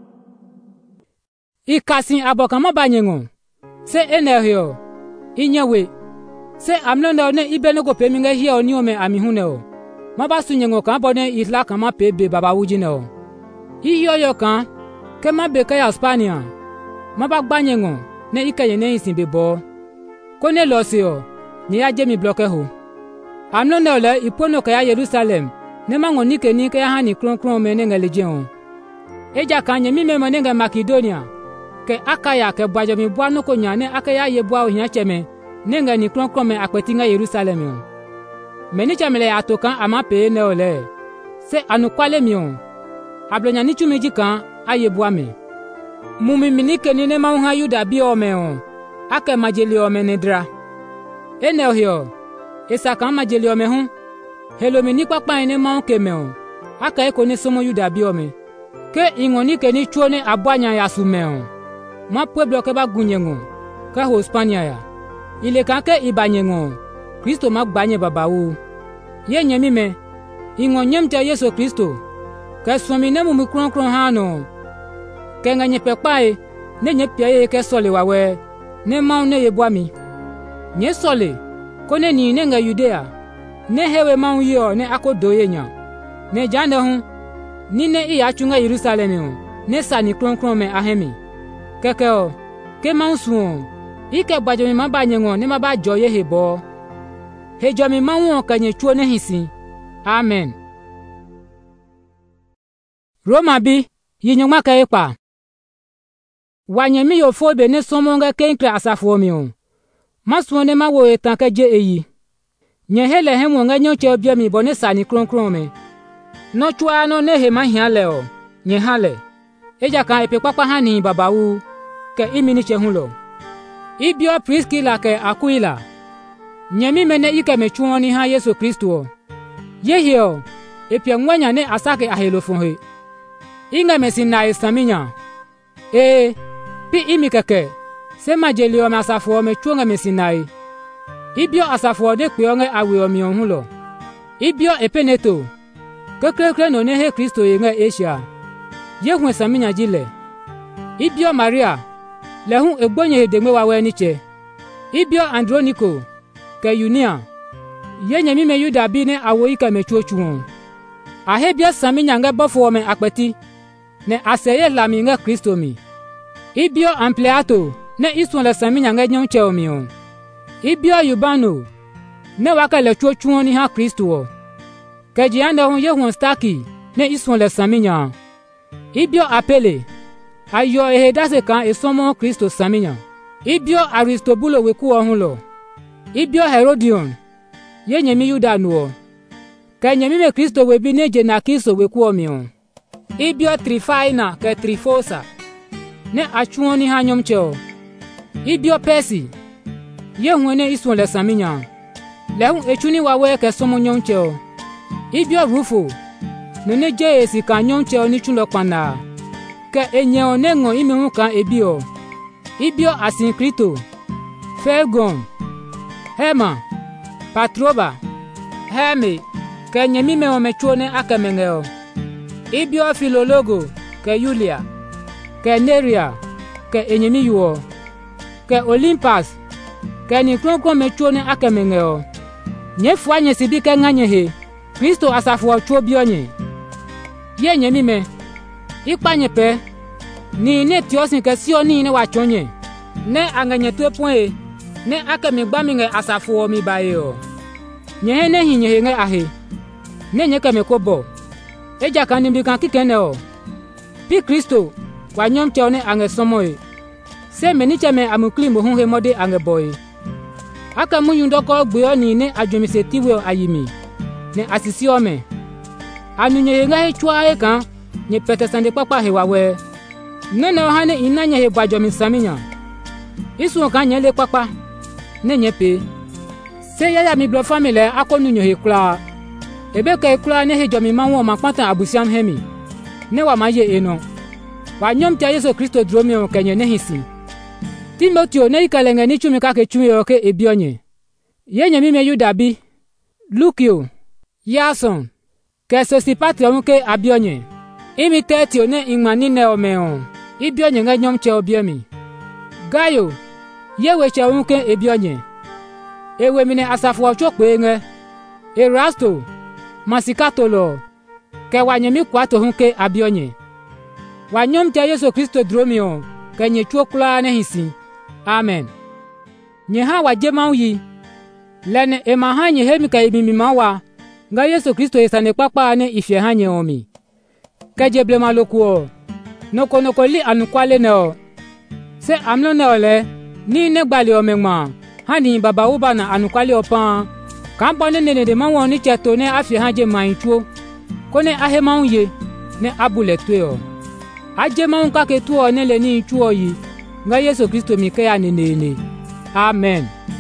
ikasin abokamo banyengo se enehio inyewe se amnondo ne ibeno ko peminga hi o ni o me amihune o mabasu nyengo ka bone isla kama pebe baba wujine o hiyo yo kan kema beka ya Spania maba gbanyengo ne ikaye ne isin bebo ko ne lo se o ni ya je mi bloke ho amno ne ole ipono ka ya Jerusalem ne mango ni ke ni ka ya hani kronkron me ne ngaleje o eja kan nye mi me mo ne nga Makedonia ke akaya ke bwajo mi bwa no ko nya ne akaya ye bwa o nya cheme ne nga ni kronkron me akpeti nga Jerusalem o me ni chamele atokan ama pe ne ole se anu kwale mi o ablonya ni chumeji kan aye buame mumi minike ni ne ma Yuda bi o me o ake majeli o me ne dra ene ohio esa kan majeli o me hu helo mi ni papa ne ma ke me o aka eko ne somo Yuda bi o me ke ingoni ke ni chuo ne abwanya ya su me o ma pueblo ke ba gunyengo ka ho Spania ya ile kan ke ibanyengo Kristo ma gbanye baba wu ye nyemi me ingonyem ta Yesu Kristo ke somi ne mu kronkron ha no ke nganye pepae ne nye piaye ke sole wawe ne ma ne ye boami nye sole ko ne ni ne nga Judea ne hewe ma yo ne akodoye nya ne jande hu ni ne iya chunga Jerusalem o ne sani kronkron me ahemi keke o ke ma su ike gbajo mi ma banyengo ne ma ba joye hebo hejo mi ma won kanye chuo ne hisi amen. Roma bi yinyoma ka ipa wanyemi yo fobe ne somonga kenkra asafo mi o masuone ma wo etan ka je eyi nye hele hemu nga nyoche obia mi bone sani kronkron me no chua no ne he ma hiale o nye hale eja kan epe papa hani babawu ke imini chehulo ibio Priskila ke Aquila nyemi mene ike me chuoni ha Yesu Kristo yehio epe nwanya ne asake ahelofon he inga mesina esaminya e pi imikeke se majeli o masafo me chuonga mesinai ibio asafo de kweonga awe o mi onhulo ibio epeneto kekrekre no ne he Kristo yenga Asia yehu esaminya jile ibio Maria lehu egbonye hedegme wawe niche ibio Androniko ke Yunia yenye mi me Yuda bi ne awo ika me chuochuon ahebia saminya nga bofo me akpeti ne aseye lami nga Kristo mi ibio Ampliato ne iswon le saminya nga nyonche o mi o ibio Yubano ne waka le chuochuon ni ha Kristo o keji ande hon yehun Staki ne iswon le saminya ibio Apele ayo ehedase kan esomo Kristo saminya ibio Aristobulo weku ohun lo ibio Herodion ye nyemi yuda nuo ke nyemi me Kristo we bi neje na kiso we kuomi o ibio trifaina ke trifosa ne achuoni ha nyom cheo ibio pesi ye huene isuon le saminya le hu echuni wawe ke somo nyom cheo ibio rufo no ne je esi ka nyom cheo ni chulo pana ke enye onengo ime hu kan ebio ibio asinkrito Felgon Hema Patroba Heme ke nyemi me omechuone akamengeo ibio Filologo ke Yulia ke Neria ke enyemi yuo ke Olimpas ke ni kronkron mechuone akamengeo nyefu anye sibi ke nganye he Kristo asafu ochuo bionye ye nyemi me ikpanye pe ni ne tiosin ke sio ni ne wachonye ne anganye to point ne akami gbaminge asafu o mi bayo nye ne hinye nge ahe ne nye kame kobo eja kan nimbi kan kikene o pi Kristo kwa nyom che one ange somoe se meni cheme amukli mo hun he mode ange boy aka munyundo ko gbe oni ne adwemi tiwe ayimi ne asisi ome anunye nga he chwa e kan nye pete sande papa he wawe ne na ha ne inanye he gbajomi saminya isu kan nye le papa ne nye pe se yaya mi blo family akonunyo he kula ebe ka kula ne he jomi manwo makpata abusiam hemi ne wa maye eno wa nyom tia Yesu Kristo dromi o kenye ne hisi Timoteo ne ikalenge ni chumi ka ke chumi o ke ebionye ye nyemi me Yuda bi Lukio Yason ke Sosipatro nke abionye imi tetio ne ingmani ne omeo ibionye nga nyom che obiomi Gayo ye weche nke ebionye ewe mine asafu ochokpe nge Erasto Masikatolo ke wanyemi kwato hunke abionye wanyom tia Yesu Kristo dromio ke nye chokula ne hisi amen nye ha wajema uyi lene ema ha nye hemi ka ibimi mawa nga Yesu Kristo esane papa ne ifye ha nye omi ke jeble malokuo noko noko li anukwale ne o se amlo ne ole ni ne gbali omengma hani baba uba na anukwali opan kampo ne ne de manwo ni cheto ne afie haje maintuo kone ahe maunye ne abule tuo aje maun ka ke tuo ne le ni tuo yi nga Yesu Kristo mi ke ya ne ne amen.